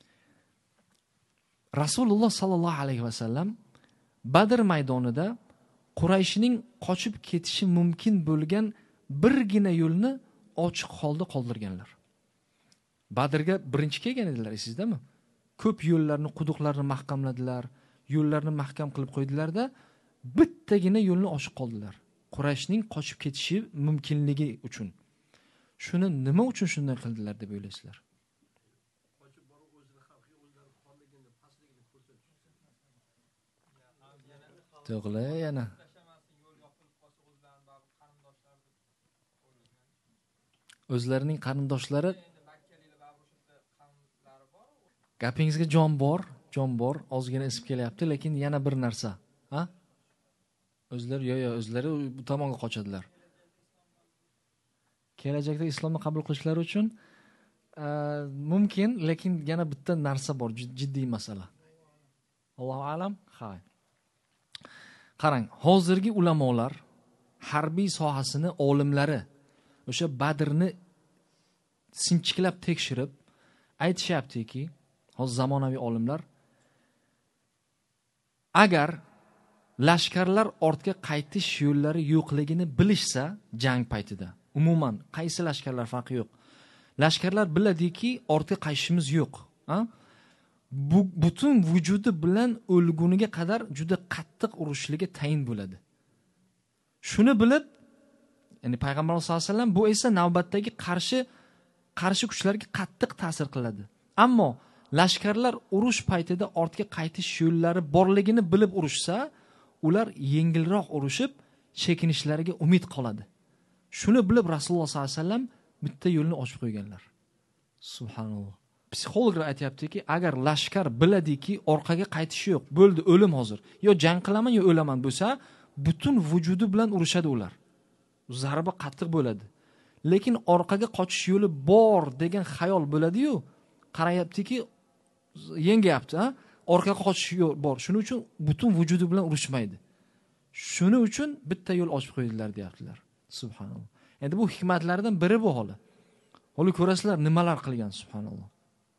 Rasululloh sallallohu alayhi vasallam Badr maydonida Qurayshning qochib ketishi mumkin bo'lgan birgina yo'lni ochiq holda qoldirganlar. Badrga birinchi kelgan edilar, esizdami? Ko'p yo'llarni, quduqlarni mahkamladilar, yo'llarni mahkam qilib qo'ydilar-da, bittagina yo'lni ochiq qoldilar. Qurayshning qochib ketishi mumkinligi uchun. Shuni nima uchun shunday qildilar deb o'ylaysizlar? To'g'ri, yana o'zlarining qarindoshlari. Gapingizga jon bor, ozgina isib kelyapti, lekin yana bir narsa, ha? O'zlari bu tomonga qochadilar. Kelajakda islomni qabul qilishlari uchun mumkin, lekin yana bitta narsa bor, jiddiy masala. Allohu a'lam. Hay. Qarang, hozirgi ulamolar harbiy sohasini olimlari o'sha Badrni sinchiklab tekshirib aytishyaptiki, hozir zamonaviy olimlar, agar lashkarlar ortga qaytish yo'llari yo'qligini bilishsa, jang paytida umuman qaysi lashkarlar farqi yo'q. Lashkarlar biladiki, ortga qaytishimiz yo'q, ha? Butun vujudi bilan o'lguniga qadar juda qattiq urushligi tayin bo'ladi. Shuni bilib, ya'ni payg'ambar sollallohu alayhi vasallam bu esa navbatdagi qarshi kuchlarga qattiq ta'sir qiladi. Ammo lashkarlar urush paytida ortga qaytish yo'llari borligini bilib urushsa, ular yengilroq urushib, chekinishlariga umid qoladi. Shuni bilib Rasululloh sollallohu alayhi vasallam bitta yo'lni ochib qo'yganlar. Subhanalloh. Psixologlar aytayaptiki, agar lashkar biladiki, orqaga qaytish yo'q, bo'ldi, o'lim hozir. Yo jang qilaman, yo o'laman bo'lsa, butun vujudi bilan urushadi ular. Zarba qattiq bo'ladi. Lekin orqaga qochish yo'li bor degan xayol bo'ladi-yu, qarayaptiki, yengyapti, ha? Orqaga qochish yo'l bor. Shuning uchun butun vujudi bilan urushmaydi. Shuning uchun bitta yo'l ochib qo'ydilar, deyaptilar. Subhanalloh. Endi bu hikmatlardan biri bu holi. Holi ko'rasizlar nimalar qilgan, subhanalloh.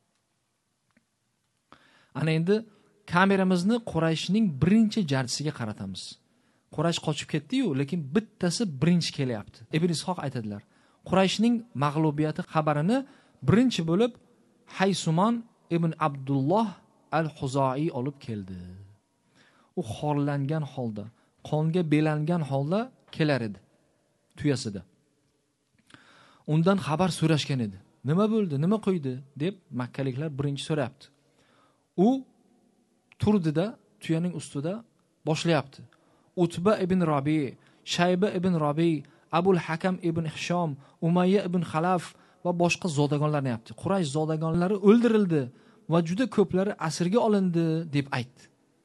Ana endi kameramizni Qurayshning birinchi jarchisiga qaratamiz. Quraysh qochib ketdi-yu, lekin bittasi birinchi kelyapti. Ibn Ishoq aytadilar. Qurayshning mag'lubiyati xabarini birinchi bo'lib Haysumon ibn Abdulloh al-Huzoi olib keldi. U xorlangan holda, qonga belangan holda kelar edi, tuyasida. Undan xabar so'rashgan edi. Nima bo'ldi, nima qo'ydi deb makkaliklar birinchi so'rayapti. U turdida, tuyaning ustida boshlayapti. Utba ibn Rabi, Shayba ibn Rabi, Abul Hakam ibn Hishom, Umayya ibn Xalaf va boshqa zodagonlarni aytdi. Quraysh zodagonlari o'ldirildi va juda ko'plari asirga olindi deb aytdi.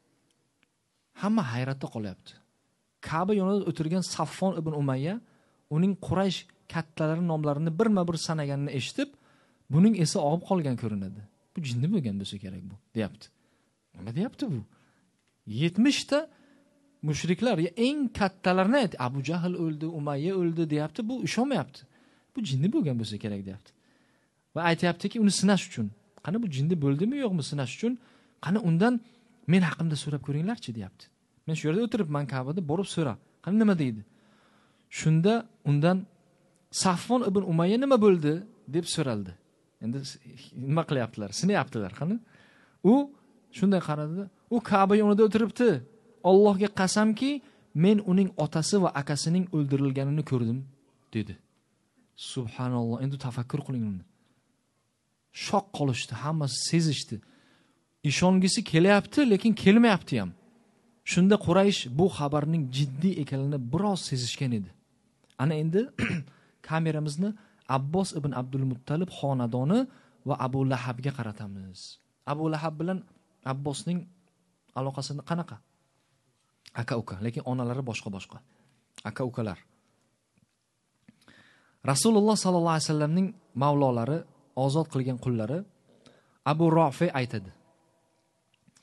Hamma hayratda qolyapti. Ka'ba yonida o'tirgan Saffon ibn Umayya uning Quraysh kattalari nomlarini birma-bir sanaganini eshitib, buning esi og'ib qolgan ko'rinadi. Bu jinni bo'lgan bo'lsa kerak bu, deyapti. Nima deyapti bu? 70 ta mushriklar eng kattalarni aytdi. Abu Jahl o'ldi, Umayya o'ldi deyapti. Bu ishonmayapti. Bu jinni bo'lgan bo'lsa kerak deyapti. Va aytayaptiki, uni sinash uchun. Qani bu jinni bo'ldimi yo'qmi sinash uchun? Qani undan men haqimda so'rab ko'ringlarchi deyapti. Men shu yerda o'tiribman Ka'bada, borib so'ra. Qani nima deydi? Shunda undan Saffon ibn Umayya nima bo'ldi deb so'raldi. Endi nima qilyaptilar? Sinayaptilar, qani? U shunday qaradi. U Ka'ba yonida o'tiribdi. Allohga qasamki, men uning otasi va akasining o'ldirilganini ko'rdim, dedi. Subhanalloh. Endi tafakkur qiling uni. Shok qolishdi, hammasi sezishdi. Ishongisi kelyapti, lekin kelmayapti ham. Shunda Quraysh bu xabarning jiddiy ekanligini biroz sezishgan edi. Ana endi kameramizni Abbos ibn Abdul Muttalib xonadoni va Abu Lahabga qaratamiz. Abu Lahab bilan Abbosning aloqasi qanaqa? Aka-uka, lekin onalari boshqa-boshqa. Aka-ukalar. Rasululloh sallallohu alayhi vasallamning mavlolari, ozod qilgan qullari Abu Rafi aytadi.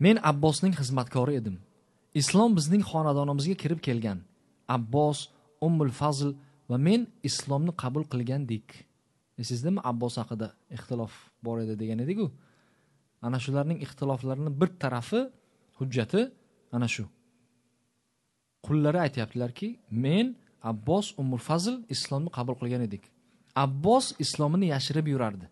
Men Abbosning xizmatkori edim. Islom bizning xonadonimizga kirib kelgan. Abbos, Ummul Fazl va men islomni qabul qilgandik. Esizdami Abbos haqida ixtilof bor edi degan edik-ku. Ana shularning ixtiloflarining bir tarafi hujjati ana shu. Qullari aytayaptilarki, men Abbos, Ummul Fazl islomni qabul qilgan edik. Abbos islomini yashirib yurardi.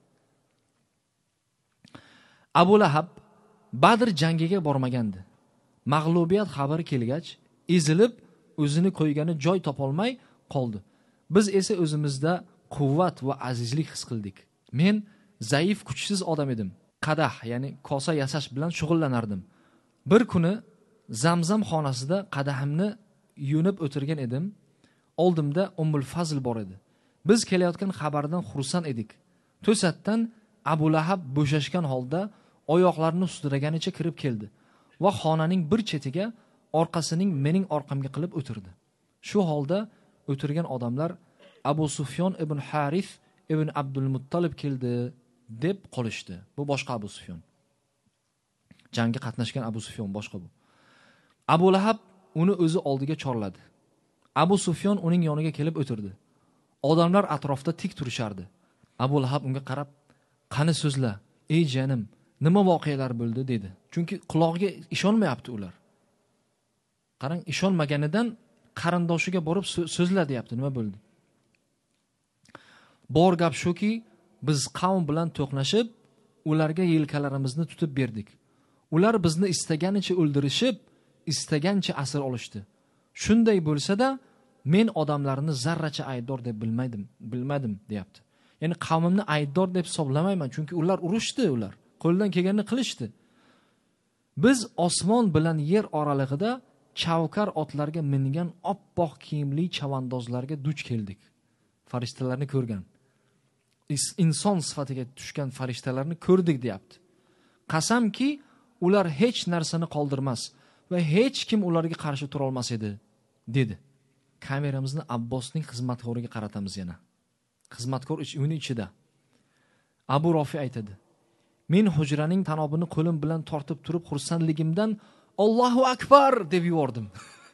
Abu Lahab Badr jangiga bormagandi. Mag'lubiyat xabari kelgach, ezilib o'zini qo'ygani joy topolmay qoldi. Biz esa o'zimizda quvvat va azizlik his qildik. Men zaif, kuchsiz odam edim. Qadah, ya'ni kosa yasash bilan shug'ullanardim. Bir kuni Zamzam xonasida qadahimni yunib o'tirgan edim. Oldimda Ummul Fazl bor edi. Biz kelayotgan xabardan xursand edik. To'satdan Abu Lahab bo'shashgan holda oyoqlarini sudraganicha kirib keldi va xonaning bir chetiga orqasining mening orqamga qilib o'tirdi. Shu holda o'tirgan odamlar Abu Sufyon ibn Harith ibn Abdul Muttalib keldi deb qolishdi. Bu boshqa Abu Sufyon. Jangga qatnashgan Abu Sufyon boshqa bu. Abu Lahab uni o'zi oldiga chorladi. Abu Sufyon uning yoniga kelib o'tirdi. Odamlar atrofda tik turishardi. Abu Lahab unga qarab, "Qani so'zla, ey janim, nima voqealar bo'ldi?" dedi. Chunki quloqiga ishonmayapti ular. Qarang, ishonmaganidan qarindoshiga borib so'zla deyapti, nima bo'ldi? Bor gap shuki, biz qavm bilan to'qnashib, ularga yelkalarimizni tutib berdik. Ular bizni istaganicha o'ldirishib, istagancha asir olishdi. Shunday bo'lsa-da, men odamlarni zarracha aybdor deb bilmadim, deyapti. Ya'ni qavmimni aybdor deb hisoblamayman, chunki ular urushdi, ular qo'ldan kelganini qilishdi. Biz osmon bilan yer oralig'ida chavkar otlarga mingan oppoq kiyimli chavandozlarga duch keldik. Farishtalarni ko'rgan. Inson sifatiga tushgan farishtalarni ko'rdik, deyapti. Qasamki, ular hech narsani qoldirmas va hech kim ularga qarshi tura olmas edi, dedi. Kameramizni Abbosning xizmatkoriga qaratamiz yana. Xizmatkor uning ichida. Abu Rofi aytadi: "Men hujraning tanobini qo'lim bilan tortib turib xursandligimdan Allohu akbar deb yubordim."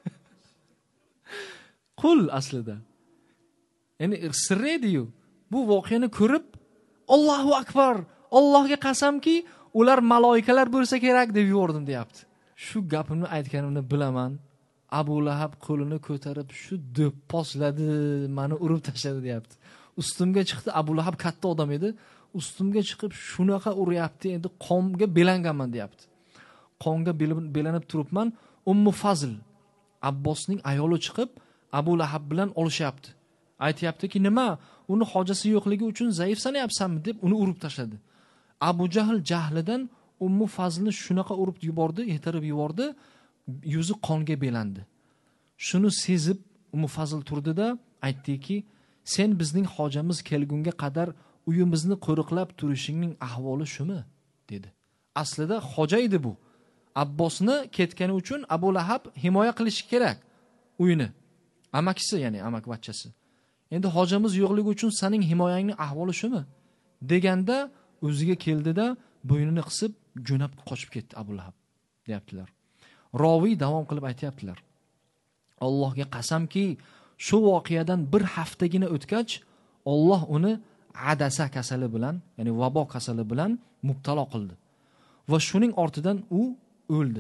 Qul aslida. Ya'ni sirri edi-yu. Bu voqeani ko'rib Allohu akbar, Allohga qasamki, ular maloikalar bo'lsa kerak deb yubordim, deyapti. Shu gapimni aytganimni bilaman. Abu Lahab qo'lini ko'tarib shu do'pposladi, meni urib tashladi, deyapti. Ustimga chiqdi. Abu Lahab katta odam edi. Ustimga chiqib shunaqa uryapti, endi qonga belanganman, deyapti. Qonga belanib turibman. Ummu Fazl, Abbosning ayoli chiqib Abu Lahab bilan olishyapti. Aytayaptiki, nima? Uni hojasi yo'qligi uchun zaif sanayapsanmi deb uni urib tashladi. Abu Jahl jahlidan Ummu Fazlni shunaqa urib yubordi, yetarib yubordi, yuzi qonga belandi. Shuni sezib Ummu Fazl turdida aytdiki, "Sen bizning hojamiz kelgunga qadar uyimizni qo'riqlab turishingning ahvoli shumi?" dedi. Aslida hoja edi bu. Abbosni ketgani uchun Abu Lahab himoya qilishi kerak uyini. Amakisi, ya'ni amakvachchasi. Endi hojamiz yo'qligi uchun sening himoyangning ahvoli shumi? Deganda o'ziga keldida bo'ynini qisib jo'nab qochib ketdi Abu Lahab, deyaptilar. Roviy davom qilib aytayaptilar: "Allohga qasamki, shu voqeadan bir haftagina o'tgach, Alloh uni adasa kasali bilan, ya'ni vabo kasali bilan mubtalo qildi. Va shuning ortidan u o'ldi.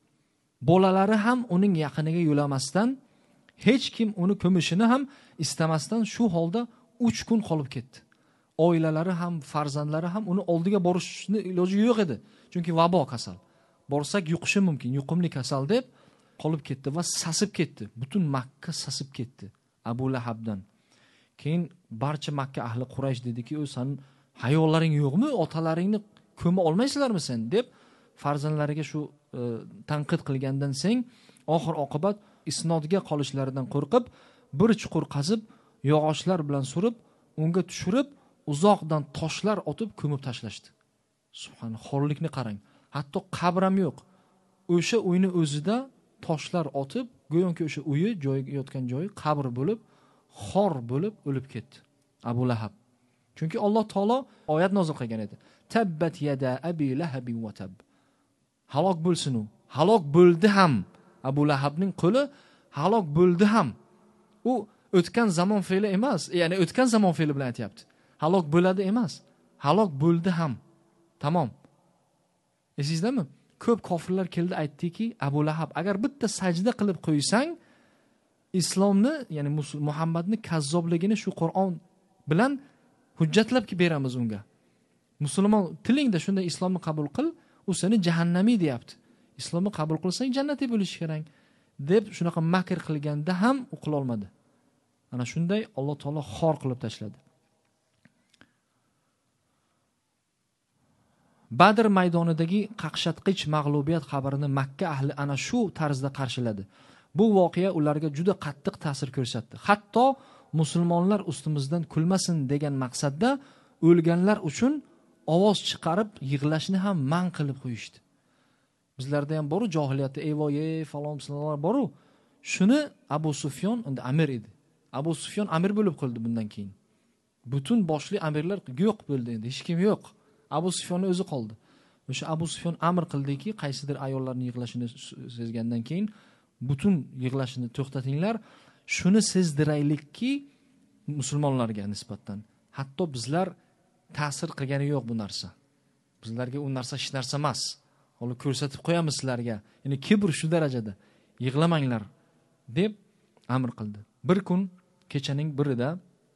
Bolalari ham uning yaqiniga yo'lamasdan, hech kim uni ko'mishini ham istamasdan shu holda 3 kun qolib ketdi. Oilalari ham, farzandlari ham uni oldiga borishni iloji yo'q edi. Chunki vabo kasal. Borsak yuqishi mumkin, yuqumli kasal deb qolib ketdi va sasib ketdi. Butun Makka sasib ketdi Abu Lahabdan. Keyin barcha Makka ahli Quraysh dediki, "O sen hayollaring yo'qmi? Otalaringni ko'ma olmaysizlarmi sen?" deb farzandlariga shu tanqid qilgandan so'ng oxir oqibat isnodga qolishlaridan qo'rqib, bir chuqur qazib, yog'ochlar bilan surib, unga tushirib, uzoqdan toshlar otib ko'mib tashlashdi. Subhanalloh, xorlikni qarang. Hatto qabr ham yo'q. O'sha uyni o'zida toshlar otib, go'yoki o'sha uyi, joyiga yotgan joyi qabr bo'lib, xor bo'lib o'lib ketdi Abu Lahab. Chunki Alloh taolo oyat nozil qilgan edi. Tabbat yada abi lahabin wa tab. halok bo'lsin u. Halok bo'ldi ham. Abu Lahabning qo'li halok bo'ldi ham. U o'tgan zamon fe'li emas, ya'ni o'tgan zamon fe'li bilan aytayapti. Halok bo'ladi emas. Halok bo'ldi ham. Tamom. Esizdami? Ko'p kofirlar keldi aytdiki, Abu Lahab, agar bitta sajda qilib qo'ysang, islomni, ya'ni Muhammadni kazzobligini shu Qur'on bilan hujjatlab beramiz unga. Musulmon tilingda shunday islomni qabul qil, u seni jahannamiy deyapti. Islomni qabul qilsang jannatga bo'lish kerak deb shunaqa makr qilganda ham u qila olmadi. Ana shunday Alloh taolo xor qilib tashladi. Badr maydonidagi qaqshatqich mag'lubiyat xabarini Makka ahli ana shu tarzda qarshiladi. Bu voqea ularga juda qattiq ta'sir ko'rsatdi. Hatto musulmonlar ustimizdan kulmasin degan maqsadda o'lganlar uchun ovoz chiqarib yig'lashni ham man qilib qo'yishdi. Bizlarda ham boru johiliyatda evoye falon sizlar boru. Shuni Abu Sufyon unda amir edi. Abu Sufyon amir bo'lib qoldi bundan keyin. Butun boshli amirlar yo'q bo'ldi endi, hech kim yo'q. Abu Sufyonning o'zi qoldi. O'sha Abu Sufyon amr qildiki, qaysidir ayollarning yig'lashini sezgandan keyin butun yig'lashini to'xtatinglar. Shuni sezdiraylikki musulmonlarga nisbatan. Hatto bizlar ta'sir qilgani yo'q bu narsa. Bizlarga u narsa hech narsa emas. Hozir ko'rsatib qo'yamiz sizlarga. Ya'ni kibr shu darajada. Yig'lamanglar deb amr qildi. Bir kun kechaning birida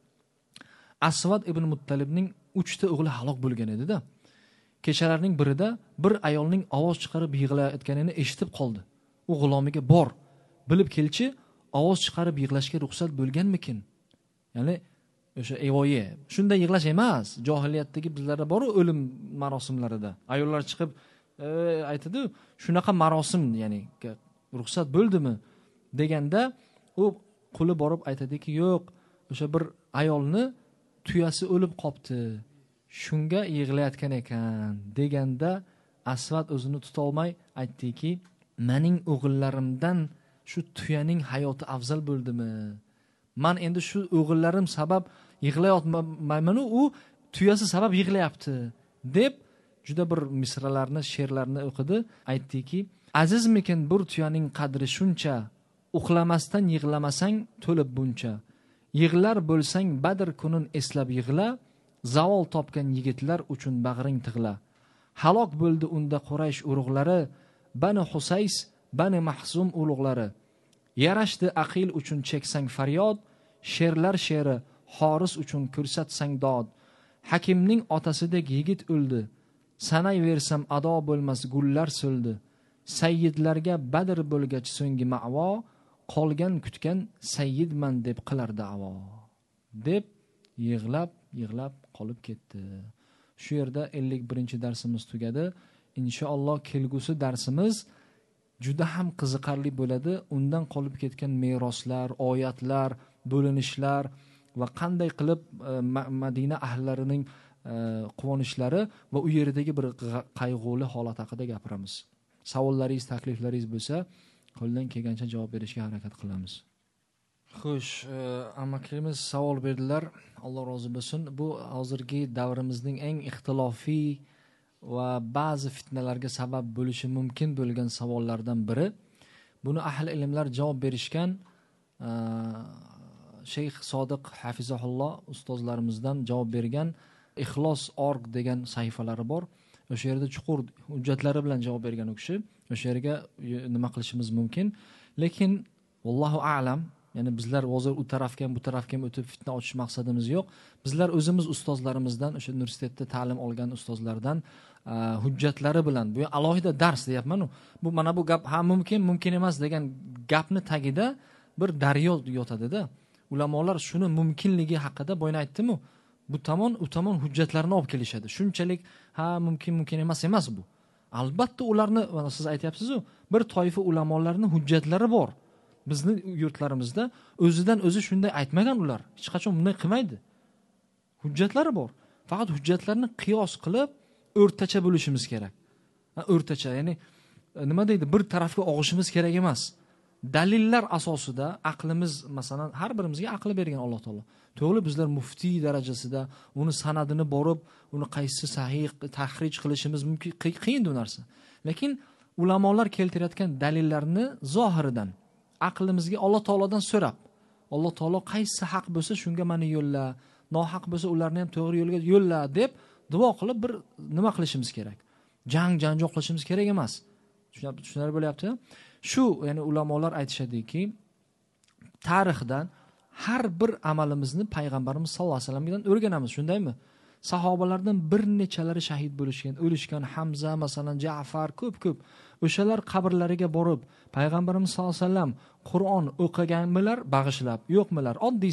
Asvad ibn Muttalibning 3 ta o'g'li halok bo'lgan edi-da. Kechalarning birida bir ayolning ovoz chiqarib yig'layotganini eshitib qoldi. U g'ulomiga bor, bilib kelchi, ovoz chiqarib yig'lashga ruxsat bo'lganmikin? Ya'ni o'sha evoye, shunday yig'lash emas, johiliyatdagi bizlarda bor o'lim marosimlarida. Ayollar chiqib aytadi, shunaqa marosim, ya'ni ruxsat bo'ldimi deganda u quli borib aytadiki, yo'q, o'sha bir ayolni tuyasi o'lib qopti. Shunga yig'layotgan ekan deganda Asvad o'zini tuta olmay aytdiki, mening o'g'illarimdan shu tuyaning hayoti afzal bo'ldimi? Men endi shu o'g'illarim sabab yig'layotmayman, u tuyasi sabab yig'layapti deb juda bir misralarni, she'rlarni o'qidi. Aytdiki, azizmikin bir tuyaning qadri shuncha, uxlamasdan yig'lamasang to'lib buncha. Yig'lar bo'lsang Badr kunin eslab yig'la, zavol topgan yigitlar uchun bag'ring tig'la. Halok bo'ldi unda Quraysh urug'lari, Bani Husays, Bani Mahzum ulug'lari. Yarashdi aqil uchun cheksang faryod, she'rlar she'ri Horis uchun ko'rsatsang dod. Hakimning otasidek yigit o'ldi, sanayversam ado bo'lmas gullar so'ldi. Sayyidlarga Badr bo'lgach so'nggi ma'vo, qolgan kutgan sayyidman deb qilar da'vo deb yig'lab qolib ketdi. Shu yerda 51-darsimiz tugadi. Inshaalloh kelgusi darsimiz juda ham qiziqarli bo'ladi. Undan qolib ketgan meroslar, oyatlar, bo'linishlar va qanday qilib Madina ahllarining quvonishlari va u yerdagi bir qayg'uli holat haqida gapiramiz. Savollaringiz, takliflaringiz bo'lsa, qo'ldan kelgancha javob berishga harakat qilamiz. Xo'sh, amakimiz savol berdilar. Alloh rozi bo'lsin. Bu hozirgi davrimizning eng ixtilofiy va ba'zi fitnalarga sabab bo'lishi mumkin bo'lgan savollardan biri. Buni ahli ilmlar javob berishgan. Sheyx Sodiq hafizahulloh ustozlarimizdan javob bergan Ixlos.org degan sahifalari bor. O'sha yerda chuqur hujjatlari bilan javob bergan u kishi. O'sha yerga nima qilishimiz mumkin. Lekin vallohu a'lam, ya'ni bizlar hozir u tarafga ham bu tarafga ham o'tib fitna ochish maqsadimiz yo'q. Bizlar o'zimiz ustozlarimizdan, o'sha universitetda ta'lim olgan ustozlardan hujjatlari bilan, bu alohida dars deyapman. Bu mana bu gap ham mumkin emas degan gapni tagida bir daryo yotadi-da. Ulamolar shuni mumkinligi haqida boyna aytdim-ku. Bu tomon hujjatlarni olib kelishadi. Shunchalik mumkin emas bu. Albatta ularni, siz aytyapsiz-ku, bir toifa ulamolarning hujjatlari bor. Bizning yurtlarimizda o'zidan o'zi shunday aytmagan ular. Hech qachon bunday qilmaydi. Hujjatlari bor. Faqat hujjatlarni qiyos qilib o'rtacha bo'lishimiz kerak. O'rtacha, ya'ni nima deydi, bir tarafga og'ishimiz kerak emas. Dalillar asosida aqlimiz, masalan, har birimizga aql bergan Alloh taolo. To'g'ri, bizlar muftiy darajasida uni sanadini borib, uni qaysi sahih tahrij qilishimiz mumkin, qiyin bu narsa. Lekin ulamolar keltirayotgan dalillarni zohiridan aqlimizga Alloh taolodan so'rab, Alloh taolo qaysi haq bo'lsa shunga meni yo'lla, nohaq bo'lsa ularni ham to'g'ri yo'lga yo'lla deb duo qilib bir nima qilishimiz kerak. Janjoq qilishimiz kerak emas. Tushunarli bo'lyaptimi? Shu, ya'ni ulamolar aytishadiki, tarixdan har bir amalimizni payg'ambarimiz sollallohu alayhi vasallamdan o'rganamiz, shundaymi? Sahobalardan bir nechalari shahid bo'lishgan, o'lishgan, Hamza, masalan, Ja'far, ko'p. O'shalar qabrlariga borib, payg'ambarimiz sollallohu alayhi vasallam Qur'on o'qiganmilar, bag'ishlab, yo'qmilar? Oddiy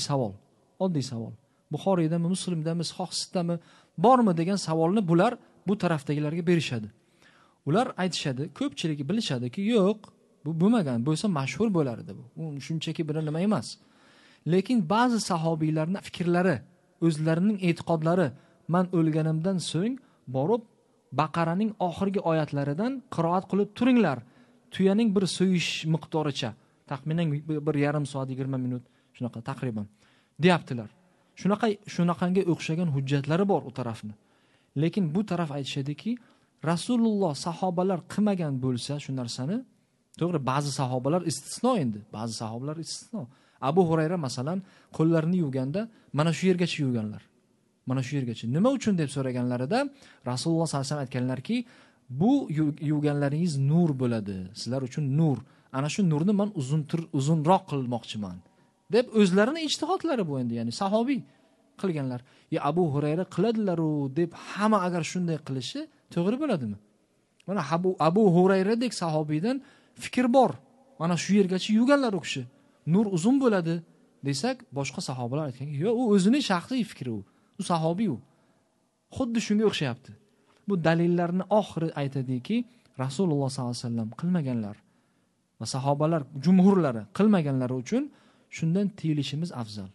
savol. Buxoriydami, Muslimdami, Sahihdami bormi degan savolni bular bu tarafdagilarga berishadi. Ular aytishadi, ko'pchiligi bilishadiki, yo'q, bu bo'lmagan, bo'lsa mashhur bo'lardi bu. U shunchaki bir nima emas. Lekin ba'zi sahobiylarning fikrlari, o'zlarining e'tiqodlari, men o'lganimdan so'ng borib Baqaraning oxirgi oyatlaridan qiroat qilib turinglar. Tuyaning bir so'yish miqdoricha, taxminan bir yarim soat 20 minut shunaqa taqriban deyaptilar. Shunaqangi o'xshagan hujjatlari bor u tarafni. Lekin bu taraf aytishadiki, Rasululloh sahobalar qilmagan bo'lsa shu narsani, to'g'ri, ba'zi sahobalar istisno endi, ba'zi sahobalar istisno. Abu Hurayra masalan qo'llarini yuvganda mana shu yergacha yuvganlar. Mana shu yergacha. Nima uchun deb so'raganlarida Rasululloh sallallohu alayhi vasallam aytganlarki, bu yuvganlaringiz nur bo'ladi. Sizlar uchun nur. Ana shu nurni men uzunroq qilmoqchiman deb o'zlarining ijtihodlari bu endi, ya'ni sahobiy qilganlar. Abu Hurayra qiladilar-u deb hamma agar shunday qilishi to'g'ri bo'ladimi? Mana Abu Hurayradek sahobiydan fikr bor. Mana shu yergacha yuvganlar u kishi. Nur uzun bo'ladi desak, boshqa sahobalar aytganki, yo'q, u o'zining shaxsiy fikri u. U sahobiy u. Xuddi shunga o'xshayapti. Bu dalillarni oxiri aytadiki, Rasululloh sallallohu alayhi vasallam qilmaganlar va sahobalar jumhurlari qilmaganlari uchun shundan tiyilishimiz afzal.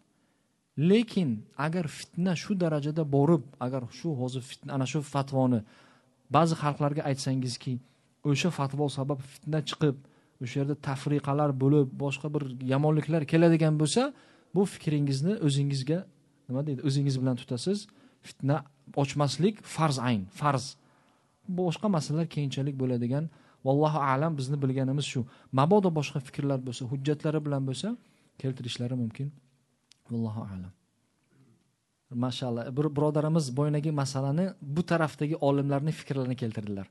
Lekin agar fitna shu darajada borib, agar shu hozir fitna, ana shu fatvoni ba'zi xalqlarga aytsangizki, o'sha fatvo sabab fitna chiqib, o'sha yerda tafriqalar bo'lib, boshqa bir yomonliklar keladigan bo'lsa, bu fikringizni o'zingizga, nima deydi, o'zingiz bilan tutasiz. Fitna ochmaslik farz. Boshqa masalalar keyinchalik bo'ladigan. Vallohu a'lam, bizni bilganimiz shu. Mabodo boshqa fikrlar bo'lsa, hujjatlari bilan bo'lsa, keltirishlari mumkin. Vallohu a'lam. Mashallah, bir birodarimiz boynagi masalani bu tarafdagi olimlarning fikrlarini keltirdilar.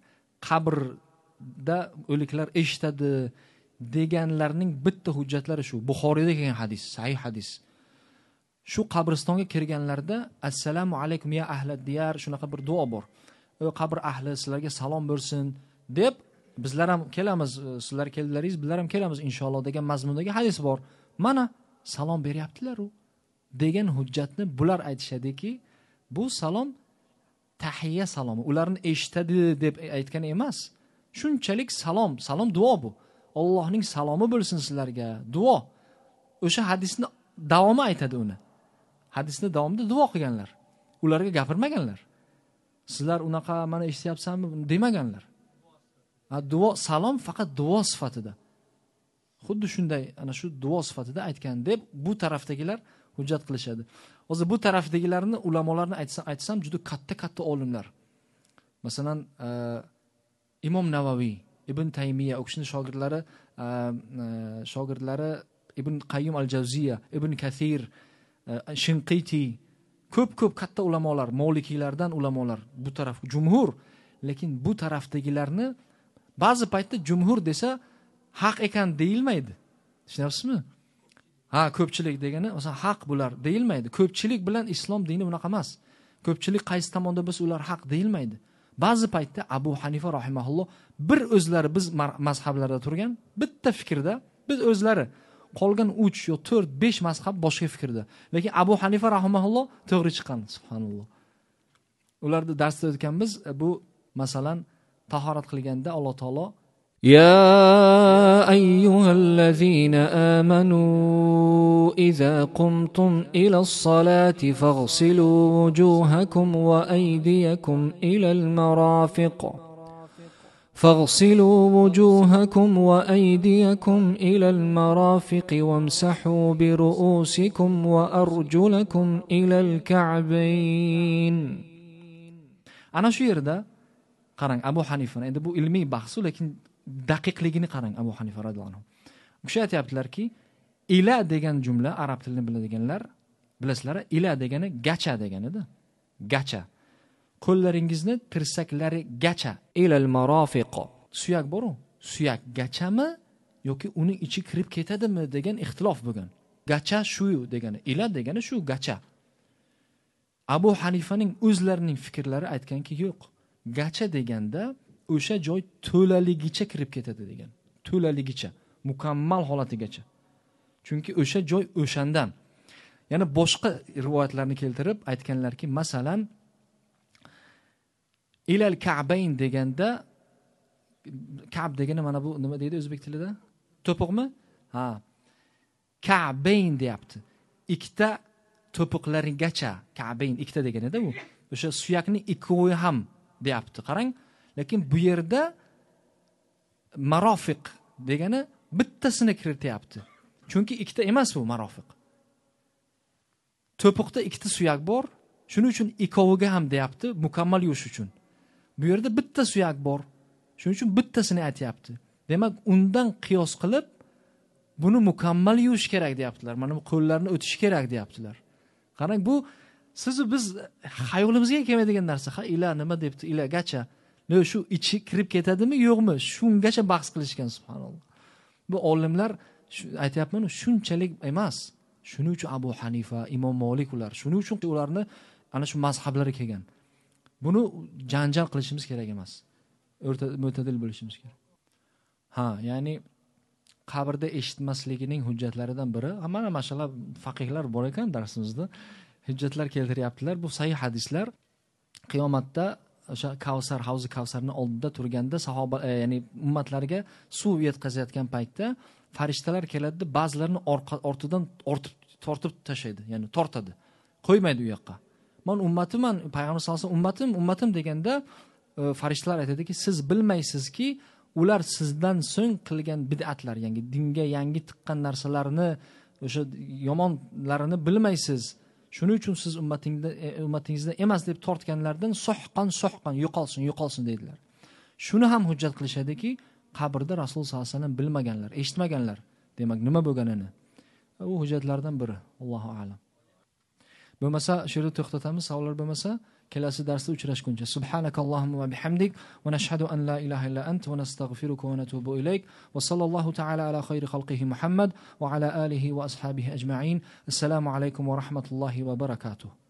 Qabrda o'liklar eshitadi deganlarning bitta hujjatlari shu. Buxoriyda kelgan hadis, sahih hadis. Shu qabristonga kirganlarda assalomu alaykum ya ahlad diyar, shunaqa bir duo bor. Qabr ahli sizlarga salom bo'lsin deb bizlar ham kelamiz, sizlar keldilaringiz, bizlar ham kelamiz inshaalloh degan mazmundagi hadis bor. Mana salom beryaptilar u degan hujjatni bular aytishadiki, bu salom tahiyya salomi, ularni eshitadi deb aytgan emas. Shunchalik salom duo bu. Allohning salomi bo'lsin sizlarga, duo. O'sha hadisni davomi aytadi uni. Hadisni davomida duo qilganlar. Ularga gapirmaganlar. Sizlar unaqa mana eshityapsanmi demaganlar. Duo, salom faqat duo sifatida. Xuddi shunday, ana shu duo sifatida aytgan deb bu tarafdagilar hujjat qilishadi. Hozir bu tarafdagilarni ulamolarni aytsam juda katta olimlar. Masalan, Imom Navaviy, Ibn Taymiya, o'shaning shogirdlari Ibn Qayyim al-Jawziyya, Ibn Kathir, Shinqiti, ko'p katta ulamolar, Molikiylardan ulamolar, bu taraf jumhur. Lekin bu tarafdagilarni ba'zi paytda jumhur desa haq ekan deyilmaydi. Tushunyapsizmi? Ko'pchilik degani, masalan, haq bular deyilmaydi. Ko'pchilik bilan islom dini bunaqa emas. Ko'pchilik qaysi tomonda bo'lsa ular haq deyilmaydi. Ba'zi paytda Abu Hanifa rahimahulloh bir o'zlari biz mazhablarda turgan bitta fikrda, biz o'zlari qolgan 3 yo 4, 5 mazhab boshqa fikrda. Lekin Abu Hanifa rahimahulloh to'g'ri chiqqan, subhanalloh. Ularda darsda o'tganmiz, bu masalan tahorat qilganda Alloh taolo يا أيها الذين آمنوا إذا قمتم إلى الصلاة فاغسلوا وجوهكم وأيديكم إلى المرافق وامسحوا برؤوسكم وأرجلكم إلى الكعبين. Ana shu yerda qarang, Abu Hanifa, endi bu ilmiy bahs, lekin daqiqligini qarang Abu Hanifa radhiyallohu anhu. Bu kishi aytibdilarki, ila degan jumla arab tilini biladiganlar bilasizlar, ila degani gacha deganida. Gacha. Qo'llaringizni tirsaklarigacha ilal marafiq. Suyak bor-ku. Suyak gachami yoki uning ichi kirib ketadimi degan ixtilof bo'lgan. Gacha shu degani, ila degani shu gacha. Abu Hanifaning o'zlarining fikrlari aytganki, yo'q. Gacha deganda o'sha joy to'laligicha kirib ketadi degan. To'laligicha, mukammal holatigacha. Chunki o'sha joy o'shandan. Yana boshqa rivoyatlarni keltirib aytganlarki, masalan, ilal ka'bayn deganda Ka'b degani mana bu nima deydi o'zbek tilida? To'piqmi? Ha. Ka'bayn deyapti. Ikkita to'piqlarigacha, Ka'bayn ikkita deganida bu. O'sha suyakning ikkovi ham deyapti. Qarang, lekin bu yerda marofiq degani bittasini kirityapti. Chunki ikkita emas bu marofiq. To'piqda ikkita suyak bor, shuning uchun ikkoviga ham deyapti, mukammal yuvish uchun. Bu yerda bitta suyak bor. Shuning uchun bittasini aytyapti. Demak, undan qiyos qilib buni mukammal yuvish kerak deyaptilar. Mana bu qo'llarni o'tish kerak deyaptilar. Qarang, bu sizni biz xayolimizga kelmaydigan narsa. Ha, ila nima debdi? Ilagacha. Shu ichi kirib ketadimi, yo'qmi? Shungacha bahs qilishgan, subhanalloh. Bu olimlar aytayapman, shunchalik emas. Shuning uchun Abu Hanifa, Imom Malik ular, shuning uchun ularni ana shu mazhablari kelgan. Buni janjal qilishimiz kerak emas. Mo'tadil bo'lishimiz kerak. Ha, ya'ni qabrda eshitmasligining hujjatlaridan biri, mana mashallah faqihlar bor ekan darsimizda, hujjatlar keltiryaptilar. Bu sahih hadislar. Qiyomatda o'sha Kavsar, havzi Kavsarning oldida turganda sahoba, ya'ni ummatlarga suv yetkazayotgan paytda farishtalar keladi, ba'zilarini ortidan tortib tashlaydi, ya'ni tortadi. Qo'ymaydi u yoqqa. Men ummatimman, payg'ambar sollallohu alayhi vasallam ummatim deganda farishtalar aytadiki, siz bilmaysizki, ular sizdan so'ng qilgan bid'atlar, ya'ni dinga yangi tiqqan narsalarni, o'sha yomonlarini bilmaysiz. Shuning uchun siz ummatingizda emas deb tortganlardan sohqon yo'qolsin dedilar. Shuni ham hujjat qilishadiki, qabrda Rasul sollallohu alayhi vasallam bilmaganlar, eshitmaganlar. Demak, nima bo'lganini. Bu hujjatlardan biri. Allohu a'lam. Bo'lmasa, shu yerda to'xtatamiz. Savollar bo'lmasa, kelasi darsda uchrashguncha. Subhanakallohumma va bihamdik va nashhadu an la ilaha illa ant va nastaghfiruka va natubu ilayk va sallallohu ta'ala ala khayri khalqihi Muhammad va ala alihi va ashabihi ajma'in. Assalomu alaykum va rahmatullohi va barakatuh.